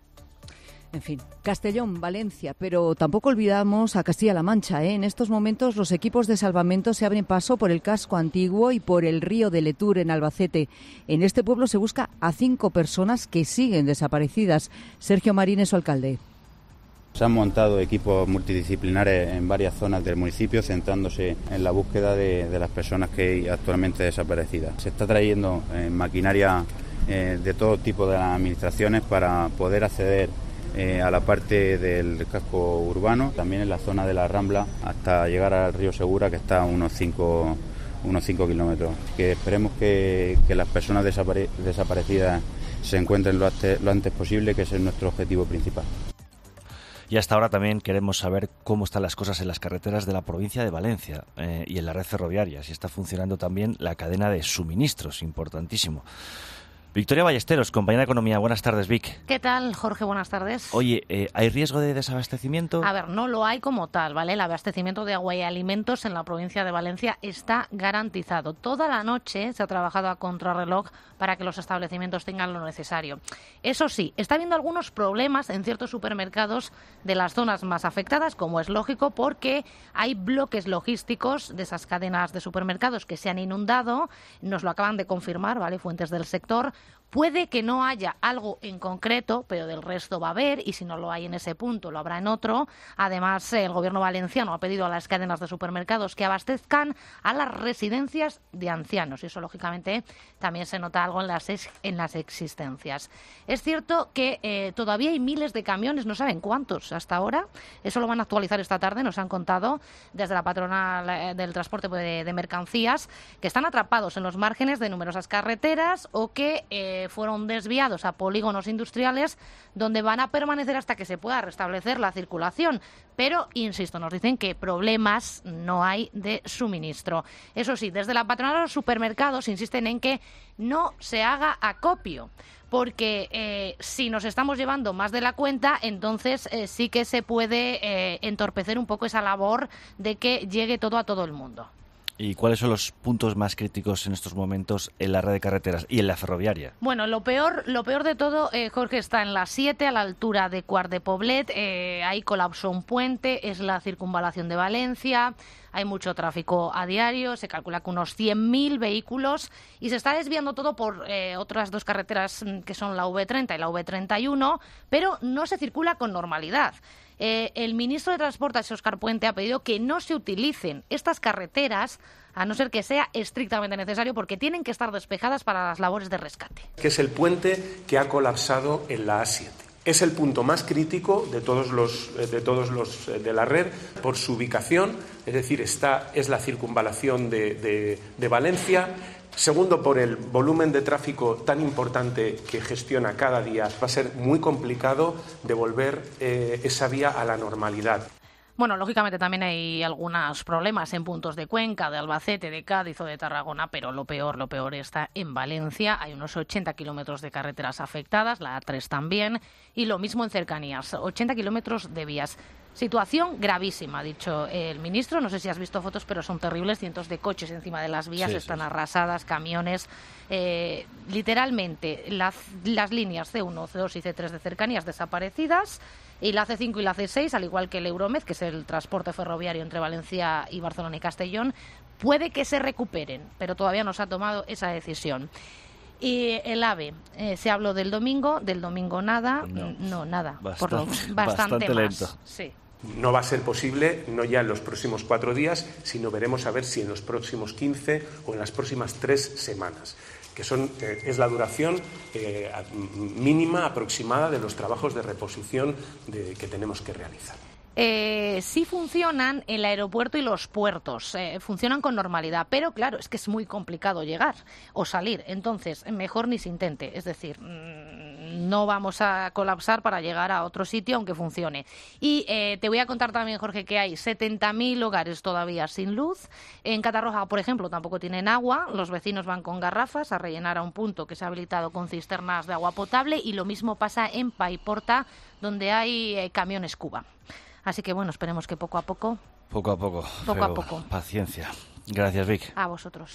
En fin, Castellón, Valencia, pero tampoco olvidamos a Castilla-La Mancha, ¿eh? En estos momentos los equipos de salvamento se abren paso por el casco antiguo y por el río de Letur en Albacete. En este pueblo se busca a 5 personas que siguen desaparecidas. Sergio Marín es su alcalde. Se han montado equipos multidisciplinares en varias zonas del municipio, centrándose en la búsqueda de las personas que hay actualmente desaparecidas. Se está trayendo maquinaria de todo tipo de las administraciones para poder acceder a la parte del casco urbano, también en la zona de la Rambla, hasta llegar al río Segura, que está a unos 5 kilómetros. Que esperemos que las personas desaparecidas se encuentren lo antes posible, que ese es nuestro objetivo principal. Y hasta ahora también queremos saber cómo están las cosas en las carreteras de la provincia de Valencia y en la red ferroviaria, si está funcionando también la cadena de suministros, importantísimo. Victoria Ballesteros, compañera de Economía. Buenas tardes, Vic. ¿Qué tal, Jorge? Buenas tardes. Oye, ¿hay riesgo de desabastecimiento? A ver, no lo hay como tal, ¿vale? El abastecimiento de agua y alimentos en la provincia de Valencia está garantizado. Toda la noche se ha trabajado a contrarreloj para que los establecimientos tengan lo necesario. Eso sí, está habiendo algunos problemas en ciertos supermercados de las zonas más afectadas, como es lógico, porque hay bloques logísticos de esas cadenas de supermercados que se han inundado. Nos lo acaban de confirmar, ¿vale? Fuentes del sector. Puede que no haya algo en concreto, pero del resto va a haber, y si no lo hay en ese punto, lo habrá en otro. Además, el gobierno valenciano ha pedido a las cadenas de supermercados que abastezcan a las residencias de ancianos, y eso, lógicamente, también se nota algo en las existencias. Es cierto que todavía hay miles de camiones, no saben cuántos hasta ahora, eso lo van a actualizar esta tarde, nos han contado desde la patronal del transporte de mercancías, que están atrapados en los márgenes de numerosas carreteras o que fueron desviados a polígonos industriales donde van a permanecer hasta que se pueda restablecer la circulación. Pero, insisto, nos dicen que problemas no hay de suministro. Eso sí, desde la patronal de los supermercados insisten en que no se haga acopio, porque si nos estamos llevando más de la cuenta, entonces sí que se puede entorpecer un poco esa labor de que llegue todo a todo el mundo. ¿Y cuáles son los puntos más críticos en estos momentos en la red de carreteras y en la ferroviaria? Bueno, lo peor de todo, Jorge, está en la 7, a la altura de Quart de Poblet. Ahí colapsó un puente, es la circunvalación de Valencia. Hay mucho tráfico a diario, se calcula que unos 100.000 vehículos, y se está desviando todo por otras dos carreteras que son la V30 y la V31, pero no se circula con normalidad. El ministro de Transportes, Óscar Puente, ha pedido que no se utilicen estas carreteras a no ser que sea estrictamente necesario, porque tienen que estar despejadas para las labores de rescate. Que es el puente que ha colapsado en la A7. Es el punto más crítico de todos los de la red por su ubicación, es decir, es la circunvalación de Valencia. Segundo, por el volumen de tráfico tan importante que gestiona cada día, va a ser muy complicado devolver esa vía a la normalidad. Bueno, lógicamente también hay algunos problemas en puntos de Cuenca, de Albacete, de Cádiz o de Tarragona, pero lo peor está en Valencia. Hay unos 80 kilómetros de carreteras afectadas, la A3 también, y lo mismo en cercanías, 80 kilómetros de vías. Situación gravísima, ha dicho el ministro. No sé si has visto fotos, pero son terribles. Cientos de coches encima de las vías están arrasadas, camiones. Literalmente, las líneas C1, C2 y C3 de cercanías desaparecidas. Y la C5 y la C6, al igual que el Euromed, que es el transporte ferroviario entre Valencia y Barcelona y Castellón, puede que se recuperen, pero todavía no se ha tomado esa decisión. Y el AVE, se habló del domingo nada, nada, bastante lento. Más. Sí. No va a ser posible, no ya en los próximos 4 días, sino veremos a ver si en los próximos 15 o en las próximas 3 semanas, que es la duración mínima aproximada de los trabajos de reposición que tenemos que realizar. Sí funcionan el aeropuerto y los puertos, funcionan con normalidad, pero claro, es que es muy complicado llegar o salir, entonces mejor ni se intente, es decir, no vamos a colapsar para llegar a otro sitio aunque funcione. Y te voy a contar también, Jorge, que hay 70.000 hogares todavía sin luz. En Catarroja, por ejemplo, tampoco tienen agua, los vecinos van con garrafas a rellenar a un punto que se ha habilitado con cisternas de agua potable, y lo mismo pasa en Paiporta, donde hay camiones Cuba. Así que bueno, esperemos que poco a poco. Poco a poco. Paciencia. Gracias, Vic. A vosotros.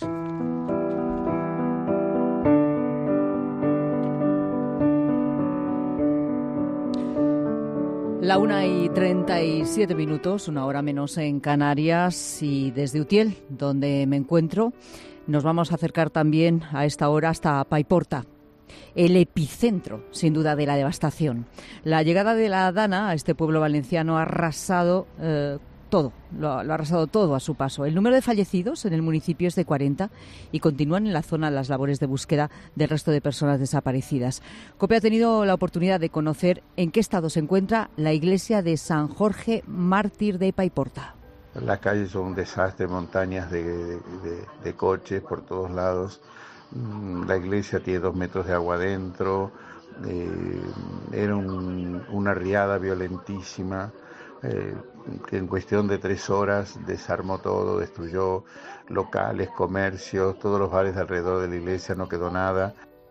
La 1:37, una hora menos en Canarias, y desde Utiel, donde me encuentro, nos vamos a acercar también a esta hora hasta Paiporta, el epicentro, sin duda, de la devastación. La llegada de la Dana a este pueblo valenciano ha arrasado todo, lo ha arrasado todo a su paso. El número de fallecidos en el municipio es de 40 y continúan en la zona las labores de búsqueda del resto de personas desaparecidas. COPE ha tenido la oportunidad de conocer en qué estado se encuentra la iglesia de San Jorge Mártir de Paiporta. Las calles son un desastre, montañas de coches por todos lados. La iglesia tiene 2 metros de agua adentro, era una riada violentísima, que en cuestión de 3 horas desarmó todo, destruyó locales, comercios, todos los bares alrededor de la iglesia, no quedó nada.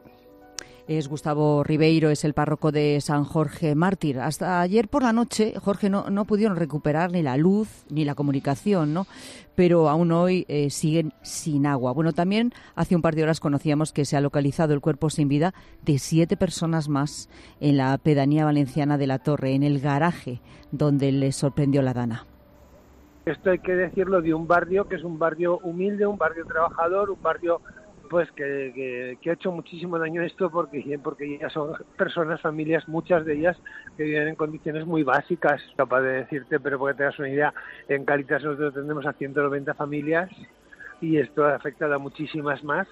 Es Gustavo Ribeiro, es el párroco de San Jorge Mártir. Hasta ayer por la noche, Jorge, no pudieron recuperar ni la luz ni la comunicación, ¿no? Pero aún hoy siguen sin agua. Bueno, también hace un par de horas conocíamos que se ha localizado el cuerpo sin vida de 7 personas más en la pedanía valenciana de La Torre, en el garaje donde les sorprendió la Dana. Esto hay que decirlo de un barrio que es un barrio humilde, un barrio trabajador, un barrio pues que ha hecho muchísimo daño esto porque ya son personas, familias, muchas de ellas que viven en condiciones muy básicas. Capaz de decirte, pero porque te das una idea, en Cáritas nosotros tenemos a 190 familias y esto ha afectado a muchísimas más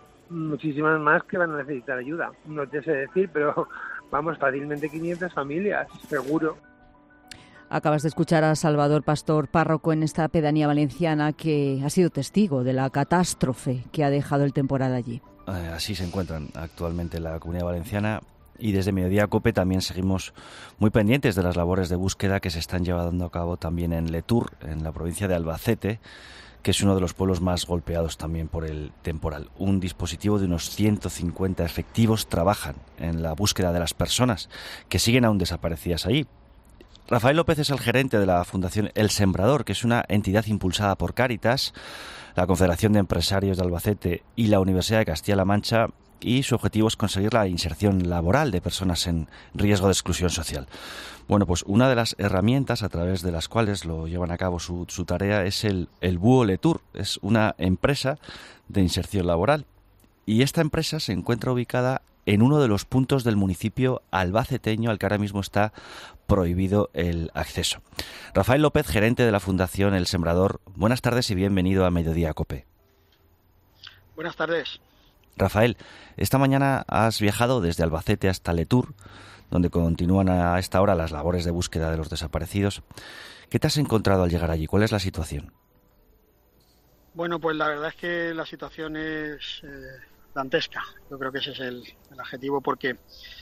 que van a necesitar ayuda. No te sé decir, pero vamos, fácilmente 500 familias, seguro. Acabas de escuchar a Salvador Pastor, párroco en esta pedanía valenciana, que ha sido testigo de la catástrofe que ha dejado el temporal allí. así se encuentran actualmente en la Comunidad Valenciana. Y desde Mediodía COPE también seguimos muy pendientes de las labores de búsqueda que se están llevando a cabo también en Letur, en la provincia de Albacete, que es uno de los pueblos más golpeados también por el temporal. Un dispositivo de unos 150 efectivos trabajan en la búsqueda de las personas que siguen aún desaparecidas allí. Rafael López es el gerente de la Fundación El Sembrador, que es una entidad impulsada por Cáritas, la Confederación de Empresarios de Albacete y la Universidad de Castilla-La Mancha, y su objetivo es conseguir la inserción laboral de personas en riesgo de exclusión social. Bueno, pues una de las herramientas a través de las cuales lo llevan a cabo su tarea es el Búho Letur. Es una empresa de inserción laboral y esta empresa se encuentra ubicada en uno de los puntos del municipio albaceteño al que ahora mismo está prohibido el acceso. Rafael López, gerente de la Fundación El Sembrador, buenas tardes y bienvenido a Mediodía COPE. Buenas tardes. Rafael, esta mañana has viajado desde Albacete hasta Letur, donde continúan a esta hora las labores de búsqueda de los desaparecidos. ¿Qué te has encontrado al llegar allí? ¿Cuál es la situación? Bueno, pues la verdad es que la situación es dantesca. Yo creo que ese es el adjetivo porque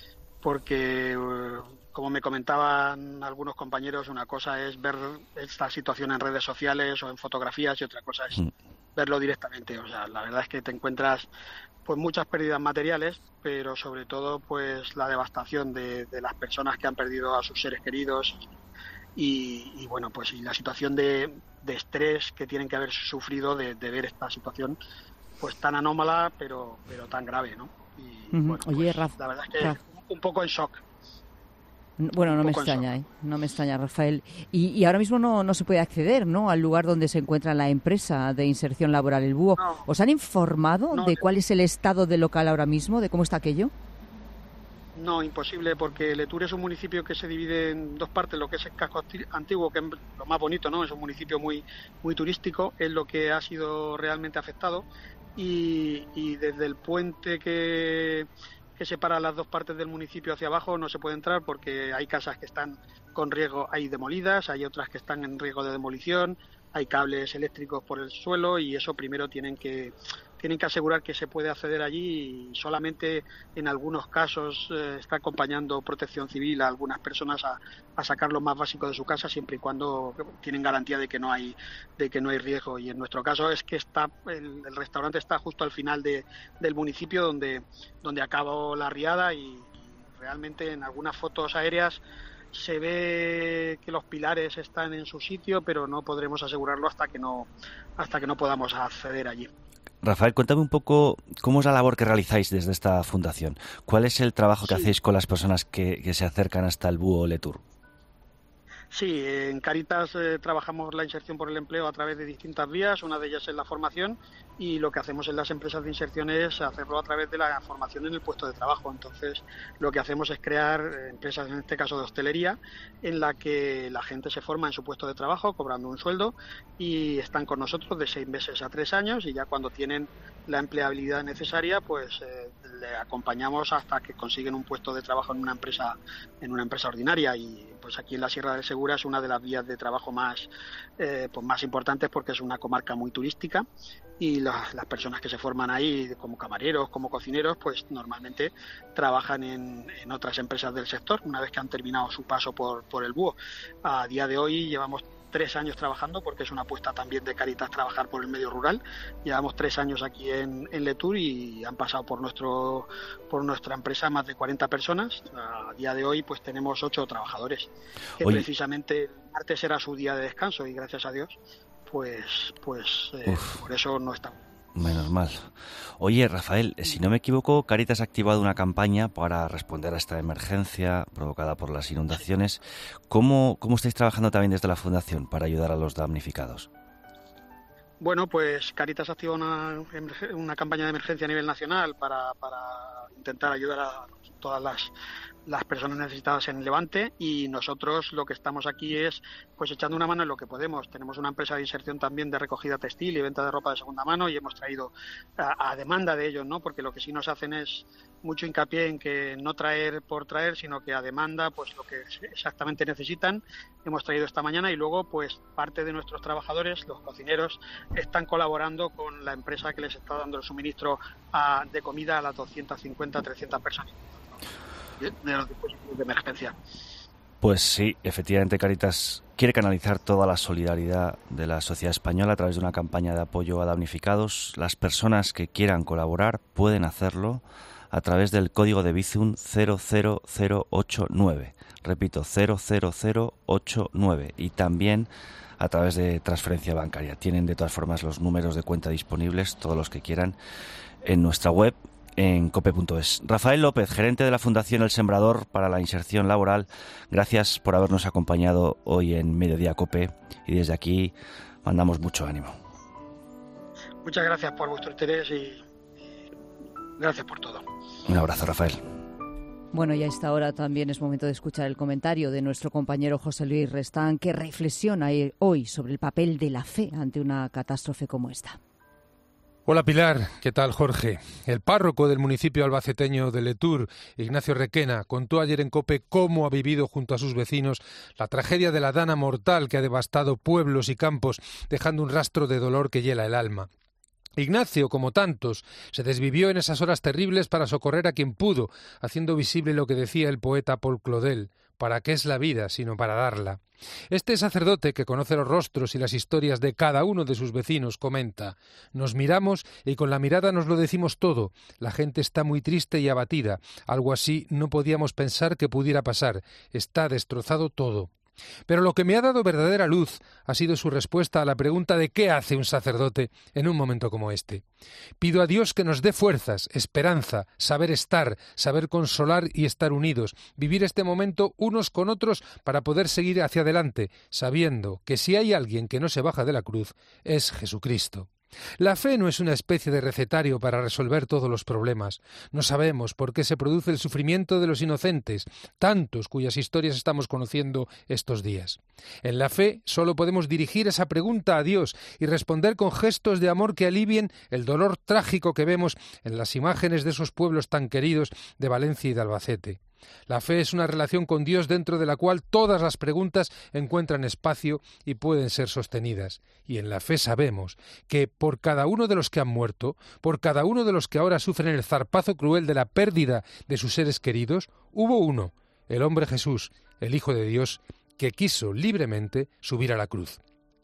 como me comentaban algunos compañeros, una cosa es ver esta situación en redes sociales o en fotografías y otra cosa es verlo directamente. O sea, la verdad es que te encuentras pues muchas pérdidas materiales, pero sobre todo pues la devastación de las personas que han perdido a sus seres queridos y bueno, pues y la situación de estrés que tienen que haber sufrido de ver esta situación pues tan anómala pero tan grave, ¿no? Y bueno, Oye, pues, la verdad es que un poco en shock. Bueno, no me extraña, no me extraña, Rafael. Y ahora mismo no se puede acceder, ¿no?, al lugar donde se encuentra la empresa de inserción laboral, el Búho. No. ¿Os han informado de cuál es el estado del local ahora mismo, de cómo está aquello? No, imposible, porque Letur es un municipio que se divide en dos partes, lo que es el casco antiguo, que es lo más bonito, ¿no? Es un municipio muy turístico, es lo que ha sido realmente afectado, y desde el puente que separa las dos partes del municipio hacia abajo no se puede entrar porque hay casas que están con riesgo, hay demolidas, hay otras que están en riesgo de demolición, hay cables eléctricos por el suelo y eso primero tienen que asegurar que se puede acceder allí y solamente en algunos casos está acompañando Protección Civil a algunas personas a sacar lo más básico de su casa siempre y cuando tienen garantía de que no hay riesgo, y en nuestro caso es que el restaurante está justo al final del municipio donde acabó la riada y realmente en algunas fotos aéreas se ve que los pilares están en su sitio, pero no podremos asegurarlo hasta que no podamos acceder allí. Rafael, cuéntame un poco cómo es la labor que realizáis desde esta fundación. ¿Cuál es el trabajo que hacéis con las personas que se acercan hasta el Búho Letur? Sí, en Cáritas trabajamos la inserción por el empleo a través de distintas vías. Una de ellas es la formación y lo que hacemos en las empresas de inserción es hacerlo a través de la formación en el puesto de trabajo. Entonces, lo que hacemos es crear empresas, en este caso de hostelería, en la que la gente se forma en su puesto de trabajo cobrando un sueldo y están con nosotros de 6 meses a 3 años y ya cuando tienen la empleabilidad necesaria, pues le acompañamos hasta que consiguen un puesto de trabajo en una empresa ordinaria. Y pues aquí en la Sierra de Segura es una de las vías de trabajo más importantes porque es una comarca muy turística y las personas que se forman ahí como camareros, como cocineros, pues normalmente trabajan en otras empresas del sector una vez que han terminado su paso por el Búho. A día de hoy llevamos 3 años trabajando, porque es una apuesta también de Cáritas trabajar por el medio rural. Llevamos 3 años aquí en Letur y han pasado por nuestra empresa más de 40 personas. A día de hoy pues tenemos 8 trabajadores, que precisamente el martes era su día de descanso y gracias a Dios pues por eso no estamos. Menos mal. Oye, Rafael, si no me equivoco, Cáritas ha activado una campaña para responder a esta emergencia provocada por las inundaciones. ¿Cómo estáis trabajando también desde la Fundación para ayudar a los damnificados? Bueno, pues Cáritas activa una campaña de emergencia a nivel nacional para intentar ayudar a todas las personas necesitadas en Levante, y nosotros lo que estamos aquí es pues echando una mano en lo que podemos. Tenemos una empresa de inserción también de recogida textil y venta de ropa de segunda mano y hemos traído a demanda de ellos, ¿no? Porque lo que sí nos hacen es mucho hincapié en que no traer por traer, sino que a demanda, pues lo que exactamente necesitan, hemos traído esta mañana, y luego pues parte de nuestros trabajadores, los cocineros, están colaborando con la empresa que les está dando el suministro de comida a las 250, 300 personas de los dispositivos de emergencia. Pues sí, efectivamente Cáritas quiere canalizar toda la solidaridad de la sociedad española a través de una campaña de apoyo a damnificados. Las personas que quieran colaborar pueden hacerlo a través del código de Bizum 00089. Repito, 00089. Y también a través de transferencia bancaria. Tienen de todas formas los números de cuenta disponibles, todos los que quieran, en nuestra web, en cope.es. Rafael López, gerente de la Fundación El Sembrador para la Inserción Laboral, gracias por habernos acompañado hoy en Mediodía Cope, y desde aquí mandamos mucho ánimo. Muchas gracias por vuestro interés y gracias por todo. Un abrazo, Rafael. Bueno, y a esta hora también es momento de escuchar el comentario de nuestro compañero José Luis Restán, que reflexiona hoy sobre el papel de la fe ante una catástrofe como esta. Hola Pilar, ¿qué tal Jorge? El párroco del municipio albaceteño de Letur, Ignacio Requena, contó ayer en COPE cómo ha vivido junto a sus vecinos la tragedia de la dana mortal que ha devastado pueblos y campos, dejando un rastro de dolor que hiela el alma. Ignacio, como tantos, se desvivió en esas horas terribles para socorrer a quien pudo, haciendo visible lo que decía el poeta Paul Claudel: ¿para qué es la vida sino para darla? Este sacerdote, que conoce los rostros y las historias de cada uno de sus vecinos, comenta: nos miramos y con la mirada nos lo decimos todo. La gente está muy triste y abatida. Algo así no podíamos pensar que pudiera pasar. Está destrozado todo. Pero lo que me ha dado verdadera luz ha sido su respuesta a la pregunta de qué hace un sacerdote en un momento como este. Pido a Dios que nos dé fuerzas, esperanza, saber estar, saber consolar y estar unidos, vivir este momento unos con otros para poder seguir hacia adelante, sabiendo que si hay alguien que no se baja de la cruz, es Jesucristo. La fe no es una especie de recetario para resolver todos los problemas. No sabemos por qué se produce el sufrimiento de los inocentes, tantos cuyas historias estamos conociendo estos días. En la fe solo podemos dirigir esa pregunta a Dios y responder con gestos de amor que alivien el dolor trágico que vemos en las imágenes de esos pueblos tan queridos de Valencia y de Albacete. La fe es una relación con Dios dentro de la cual todas las preguntas encuentran espacio y pueden ser sostenidas. Y en la fe sabemos que por cada uno de los que han muerto, por cada uno de los que ahora sufren el zarpazo cruel de la pérdida de sus seres queridos, hubo uno, el hombre Jesús, el Hijo de Dios, que quiso libremente subir a la cruz.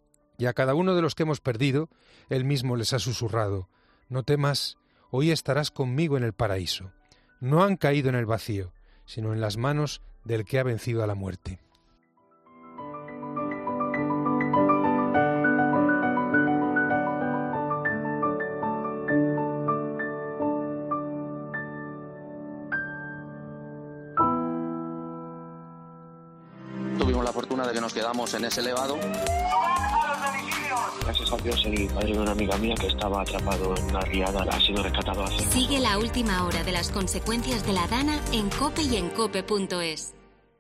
Y a cada uno de los que hemos perdido, Él mismo les ha susurrado: no temas, hoy estarás conmigo en el paraíso. No han caído en el vacío, sino en las manos del que ha vencido a la muerte. Tuvimos la fortuna de que nos quedamos en ese elevado. Gracias a Dios, el padre de una amiga mía que estaba atrapado en una riada ha sido rescatado hace. Sigue la última hora de las consecuencias de la dana en COPE y en cope.es.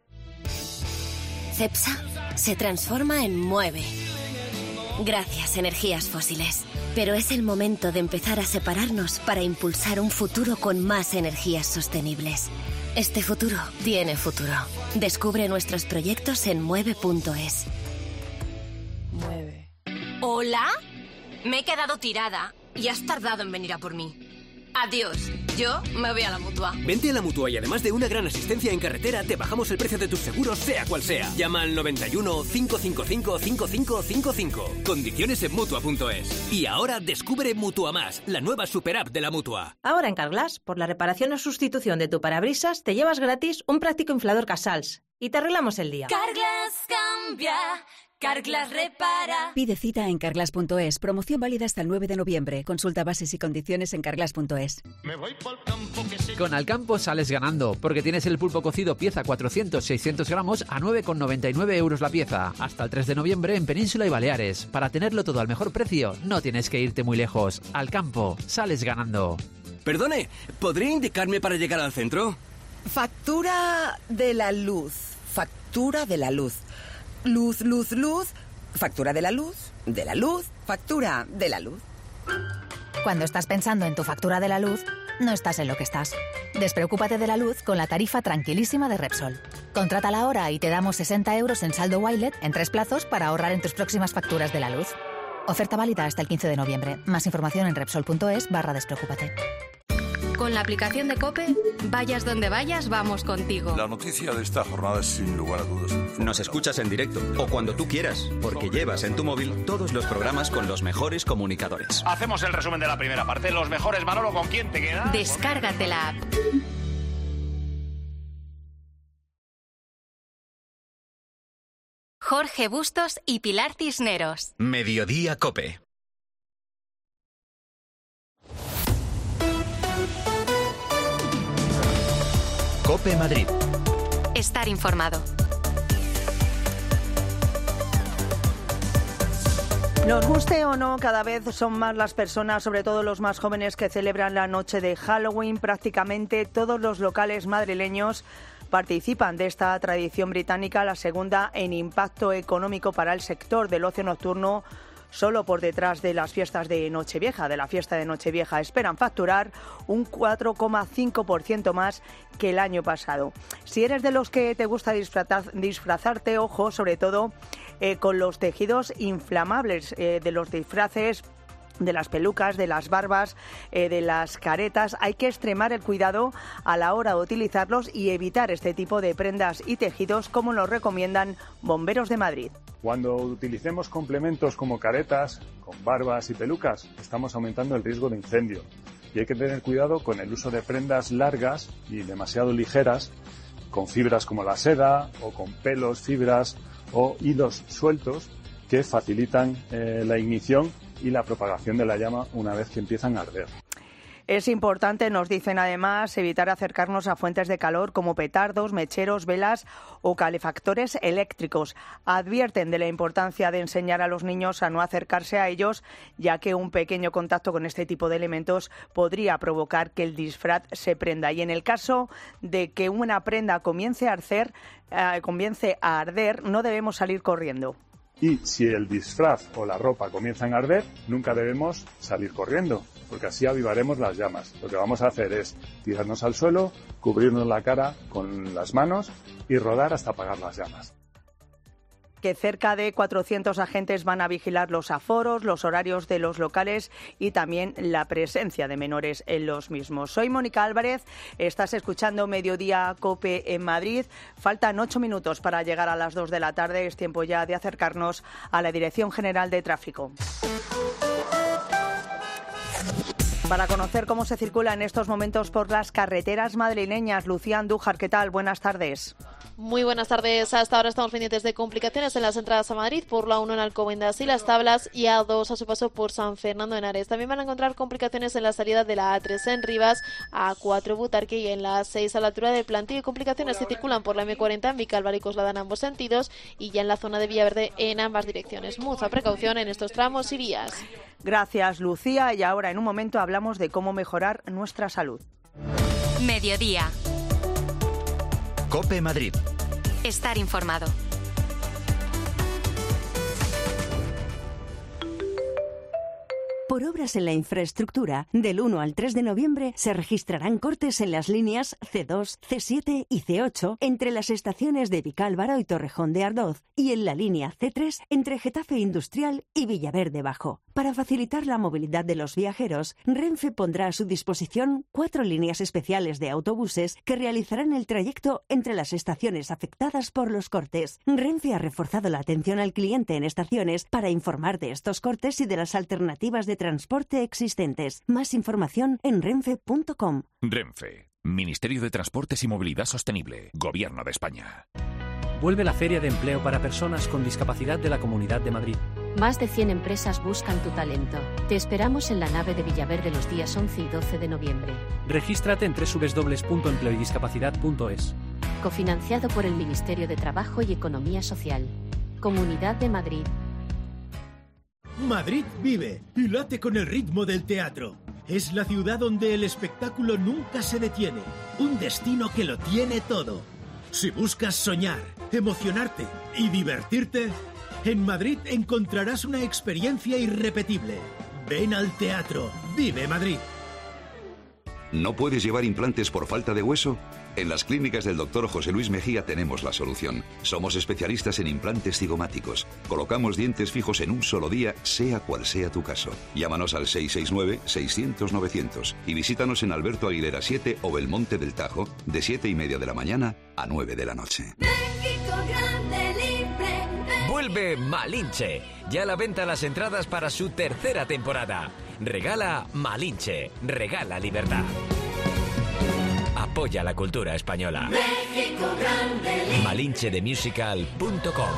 Cepsa se transforma en mueve. Gracias, energías fósiles. Pero es el momento de empezar a separarnos para impulsar un futuro con más energías sostenibles. Este futuro tiene futuro. Descubre nuestros proyectos en mueve.es. Mueve. ¿Hola? Me he quedado tirada y has tardado en venir a por mí. Adiós. Yo me voy a la Mutua. Vente a la Mutua y además de una gran asistencia en carretera, te bajamos el precio de tus seguros, sea cual sea. Llama al 91 555 5555. Condiciones en Mutua.es. Y ahora descubre Mutua Más, la nueva super app de la Mutua. Ahora en Carglass, por la reparación o sustitución de tu parabrisas, te llevas gratis un práctico inflador Casals y te arreglamos el día. Carglass cambia. Carglass repara. Pide cita en carglass.es. Promoción válida hasta el 9 de noviembre. Consulta bases y condiciones en carglass.es. Con Alcampo sales ganando, porque tienes el pulpo cocido pieza 400-600 gramos a 9,99 euros la pieza. Hasta el 3 de noviembre en Península y Baleares. Para tenerlo todo al mejor precio, no tienes que irte muy lejos. Alcampo, sales ganando. Perdone, ¿podría indicarme para llegar al centro? Factura de la luz. Factura de la luz. Luz, luz, luz, factura de la luz, factura de la luz. Cuando estás pensando en tu factura de la luz, no estás en lo que estás. Despreocúpate de la luz con la tarifa tranquilísima de Repsol. Contrátala ahora y te damos 60 euros en saldo Wilet en 3 plazos para ahorrar en tus próximas facturas de la luz. Oferta válida hasta el 15 de noviembre. Más información en Repsol.es/despreocúpate. Con la aplicación de COPE, vayas donde vayas, vamos contigo. La noticia de esta jornada es sin lugar a dudas. Nos escuchas en directo o cuando tú quieras, porque llevas en tu móvil todos los programas con los mejores comunicadores. Hacemos el resumen de la primera parte. Los mejores, Manolo, ¿con quién te quedas? Descárgate la app. Jorge Bustos y Pilar Cisneros. Mediodía COPE. COPE Madrid. Estar informado. Nos guste o no, cada vez son más las personas, sobre todo los más jóvenes, que celebran la noche de Halloween. Prácticamente todos los locales madrileños participan de esta tradición británica, la segunda en impacto económico para el sector del ocio nocturno, solo por detrás de las fiestas de Nochevieja, de la fiesta de Nochevieja. Esperan facturar un 4,5% más que el año pasado. Si eres de los que te gusta disfrazarte, ojo, sobre todo con los tejidos inflamables de los disfraces, de las pelucas, de las barbas, de las caretas. Hay que extremar el cuidado a la hora de utilizarlos y evitar este tipo de prendas y tejidos, como nos recomiendan Bomberos de Madrid. Cuando utilicemos complementos como caretas, con barbas y pelucas, estamos aumentando el riesgo de incendio. Y hay que tener cuidado con el uso de prendas largas y demasiado ligeras, con fibras como la seda, o con pelos, fibras o hilos sueltos que facilitan la ignición y la propagación de la llama una vez que empiezan a arder. Es importante, nos dicen además, evitar acercarnos a fuentes de calor como petardos, mecheros, velas o calefactores eléctricos. Advierten de la importancia de enseñar a los niños a no acercarse a ellos, ya que un pequeño contacto con este tipo de elementos podría provocar que el disfraz se prenda. Y en el caso de que una prenda comience a arder, no debemos salir corriendo. Y si el disfraz o la ropa comienzan a arder, nunca debemos salir corriendo, porque así avivaremos las llamas. Lo que vamos a hacer es tirarnos al suelo, cubrirnos la cara con las manos y rodar hasta apagar las llamas. Que cerca de 400 agentes van a vigilar los aforos, los horarios de los locales y también la presencia de menores en los mismos. Soy Mónica Álvarez, estás escuchando Mediodía COPE en Madrid. Faltan 8 minutos para llegar a las 2 de la tarde. Es tiempo ya de acercarnos a la Dirección General de Tráfico. Para conocer cómo se circula en estos momentos por las carreteras madrileñas, Lucía Andújar, ¿qué tal? Buenas tardes. Muy buenas tardes. Hasta ahora estamos pendientes de complicaciones en las entradas a Madrid por la 1 en Alcobendas y Las Tablas y A2 a su paso por San Fernando de Henares. También van a encontrar complicaciones en la salida de la A3 en Rivas, A4 Butarque y en la A6 a la altura del Plantío, y complicaciones que circulan por la M40 en Vicálvaro y Coslada en ambos sentidos y ya en la zona de Villaverde en ambas direcciones. Mucha precaución en estos tramos y vías. Gracias, Lucía. Y ahora en un momento hablamos de cómo mejorar nuestra salud. Mediodía. COPE Madrid. Estar informado. Por obras en la infraestructura, del 1 al 3 de noviembre se registrarán cortes en las líneas C2, C7 y C8 entre las estaciones de Vicálvaro y Torrejón de Ardoz y en la línea C3 entre Getafe Industrial y Villaverde Bajo. Para facilitar la movilidad de los viajeros, Renfe pondrá a su disposición 4 líneas especiales de autobuses que realizarán el trayecto entre las estaciones afectadas por los cortes. Renfe ha reforzado la atención al cliente en estaciones para informar de estos cortes y de las alternativas de transporte existentes. Más información en renfe.com. Renfe, Ministerio de Transportes y Movilidad Sostenible, Gobierno de España. Vuelve la Feria de Empleo para Personas con Discapacidad de la Comunidad de Madrid. Más de 100 empresas buscan tu talento. Te esperamos en la nave de Villaverde los días 11 y 12 de noviembre. Regístrate en www.empleoydiscapacidad.es. Cofinanciado por el Ministerio de Trabajo y Economía Social. Comunidad de Madrid. Madrid vive y late con el ritmo del teatro. Es la ciudad donde el espectáculo nunca se detiene. Un destino que lo tiene todo. Si buscas soñar, emocionarte y divertirte, en Madrid encontrarás una experiencia irrepetible. Ven al teatro. Vive Madrid. ¿No puedes llevar implantes por falta de hueso? En las clínicas del Dr. José Luis Mejía tenemos la solución. Somos especialistas en implantes cigomáticos. Colocamos dientes fijos en un solo día, sea cual sea tu caso. Llámanos al 669-600-900 y visítanos en Alberto Aguilera 7 o Belmonte del Tajo, de 7:30 de la mañana a 9 de la noche. Vuelve Malinche. Ya a la venta las entradas para su tercera temporada. Regala Malinche. Regala libertad. Apoya la cultura española. México grande. Malinchedemusical.com.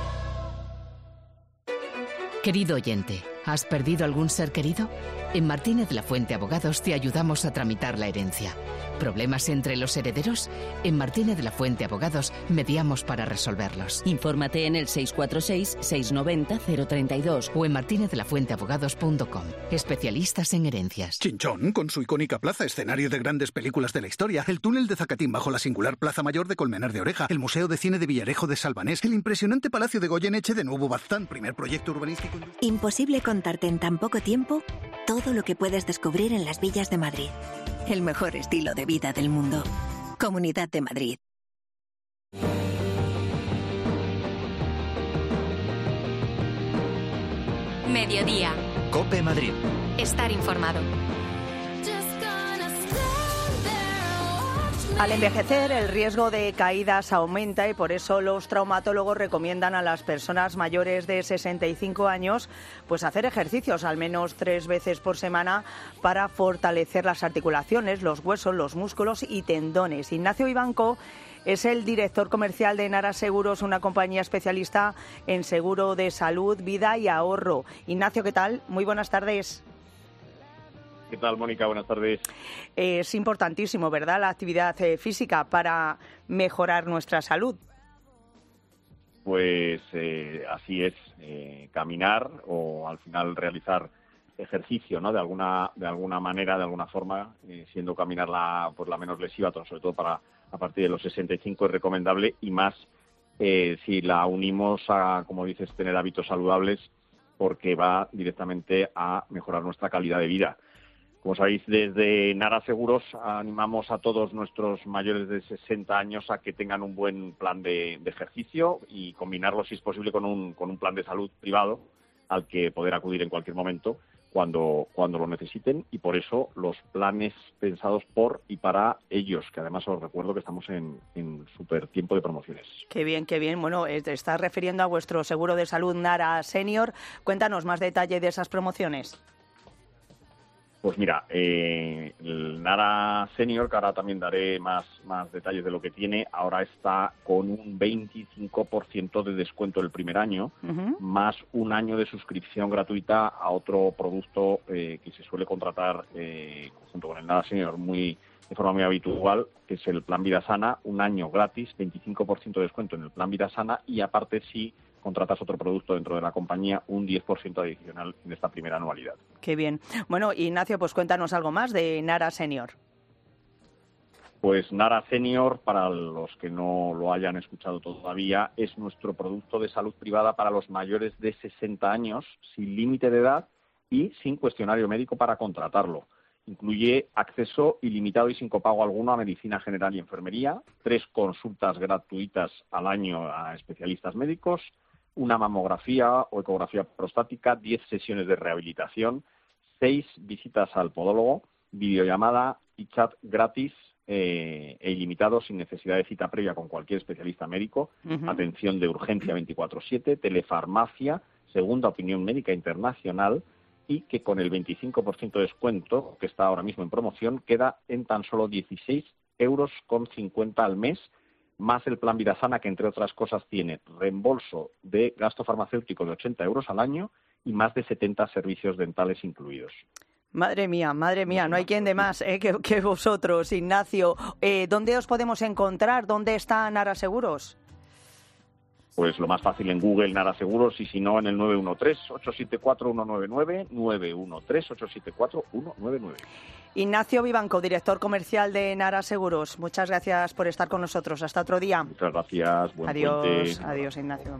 Querido oyente, ¿has perdido algún ser querido? En Martínez La Fuente Abogados te ayudamos a tramitar la herencia. ¿Problemas entre los herederos? En Martínez La Fuente Abogados mediamos para resolverlos. Infórmate en el 646-690-032 o en martinezlafuenteabogados.com. Especialistas en herencias. Chinchón, con su icónica plaza, escenario de grandes películas de la historia, el túnel de Zacatín bajo la singular Plaza Mayor de Colmenar de Oreja, el Museo de Cine de Villarejo de Salvanés, el impresionante Palacio de Goyeneche de Nuevo Baztán, primer proyecto urbanístico. Imposible contarte en tan poco tiempo todo lo que puedes descubrir en las villas de Madrid. El mejor estilo de vida del mundo. Comunidad de Madrid. Mediodía. COPE Madrid. Estar informado. Al envejecer, el riesgo de caídas aumenta y por eso los traumatólogos recomiendan a las personas mayores de 65 años pues hacer ejercicios al menos 3 veces por semana para fortalecer las articulaciones, los huesos, los músculos y tendones. Ignacio Vivanco es el director comercial de Nara Seguros, una compañía especialista en seguro de salud, vida y ahorro. Ignacio, ¿qué tal? Muy buenas tardes. ¿Qué tal, Mónica? Buenas tardes. Es importantísimo, ¿verdad?, la actividad física para mejorar nuestra salud. Pues así es, caminar o al final realizar ejercicio, ¿no? De alguna manera, de alguna forma, siendo caminar la menos lesiva, sobre todo para a partir de los 65 es recomendable y más si la unimos a, como dices, tener hábitos saludables, porque va directamente a mejorar nuestra calidad de vida. Como sabéis, desde Nara Seguros animamos a todos nuestros mayores de 60 años a que tengan un buen plan de ejercicio y combinarlo, si es posible, con un plan de salud privado al que poder acudir en cualquier momento cuando lo necesiten, y por eso los planes pensados por y para ellos, que además os recuerdo que estamos en súper tiempo de promociones. Qué bien, qué bien. Bueno, te estás refiriendo a vuestro seguro de salud Nara Senior. Cuéntanos más detalle de esas promociones. Pues mira, el Nara Senior, que ahora también daré más detalles de lo que tiene, ahora está con un 25% de descuento el primer año, más un año de suscripción gratuita a otro producto que se suele contratar junto con el Nara Senior de forma muy habitual, que es el Plan Vida Sana, un año gratis, 25% de descuento en el Plan Vida Sana, y aparte si contratas otro producto dentro de la compañía, un 10% adicional en esta primera anualidad. Qué bien. Bueno, Ignacio, pues cuéntanos algo más de Nara Senior. Pues Nara Senior, para los que no lo hayan escuchado todavía, es nuestro producto de salud privada para los mayores de 60 años, sin límite de edad y sin cuestionario médico para contratarlo. Incluye acceso ilimitado y sin copago alguno a medicina general y enfermería, 3 consultas gratuitas al año a especialistas médicos, una mamografía o ecografía prostática, 10 sesiones de rehabilitación, 6 visitas al podólogo, videollamada y chat gratis e ilimitado sin necesidad de cita previa con cualquier especialista médico, atención de urgencia 24/7, telefarmacia, segunda opinión médica internacional, y que con el 25% de descuento, que está ahora mismo en promoción, queda en tan solo 16,50 € al mes, más el Plan Vida Sana, que entre otras cosas tiene reembolso de gasto farmacéutico de 80 € al año y más de 70 servicios dentales incluidos. Madre mía, no hay quien de más que vosotros, Ignacio. ¿Dónde os podemos encontrar? ¿Dónde está Nara Seguros? Pues lo más fácil en Google, Nara Seguros, y si no en el 913-874-199, 913-874-199. Ignacio Vivanco, director comercial de Nara Seguros, muchas gracias por estar con nosotros. Hasta otro día. Muchas gracias. Buen puente. Adiós, Ignacio.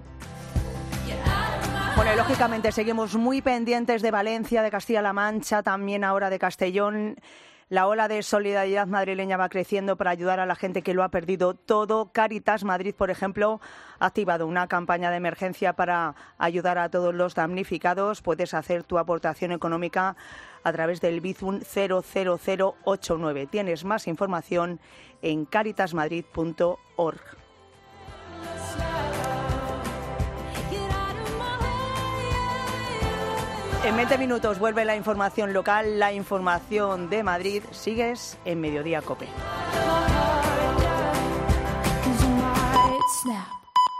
Bueno, y lógicamente seguimos muy pendientes de Valencia, de Castilla-La Mancha, también ahora de Castellón. La ola de solidaridad madrileña va creciendo para ayudar a la gente que lo ha perdido todo. Cáritas Madrid, por ejemplo, ha activado una campaña de emergencia para ayudar a todos los damnificados. Puedes hacer tu aportación económica a través del Bizum 00089. Tienes más información en caritasmadrid.org. En 20 minutos vuelve la información local, la información de Madrid. Sigues en Mediodía COPE.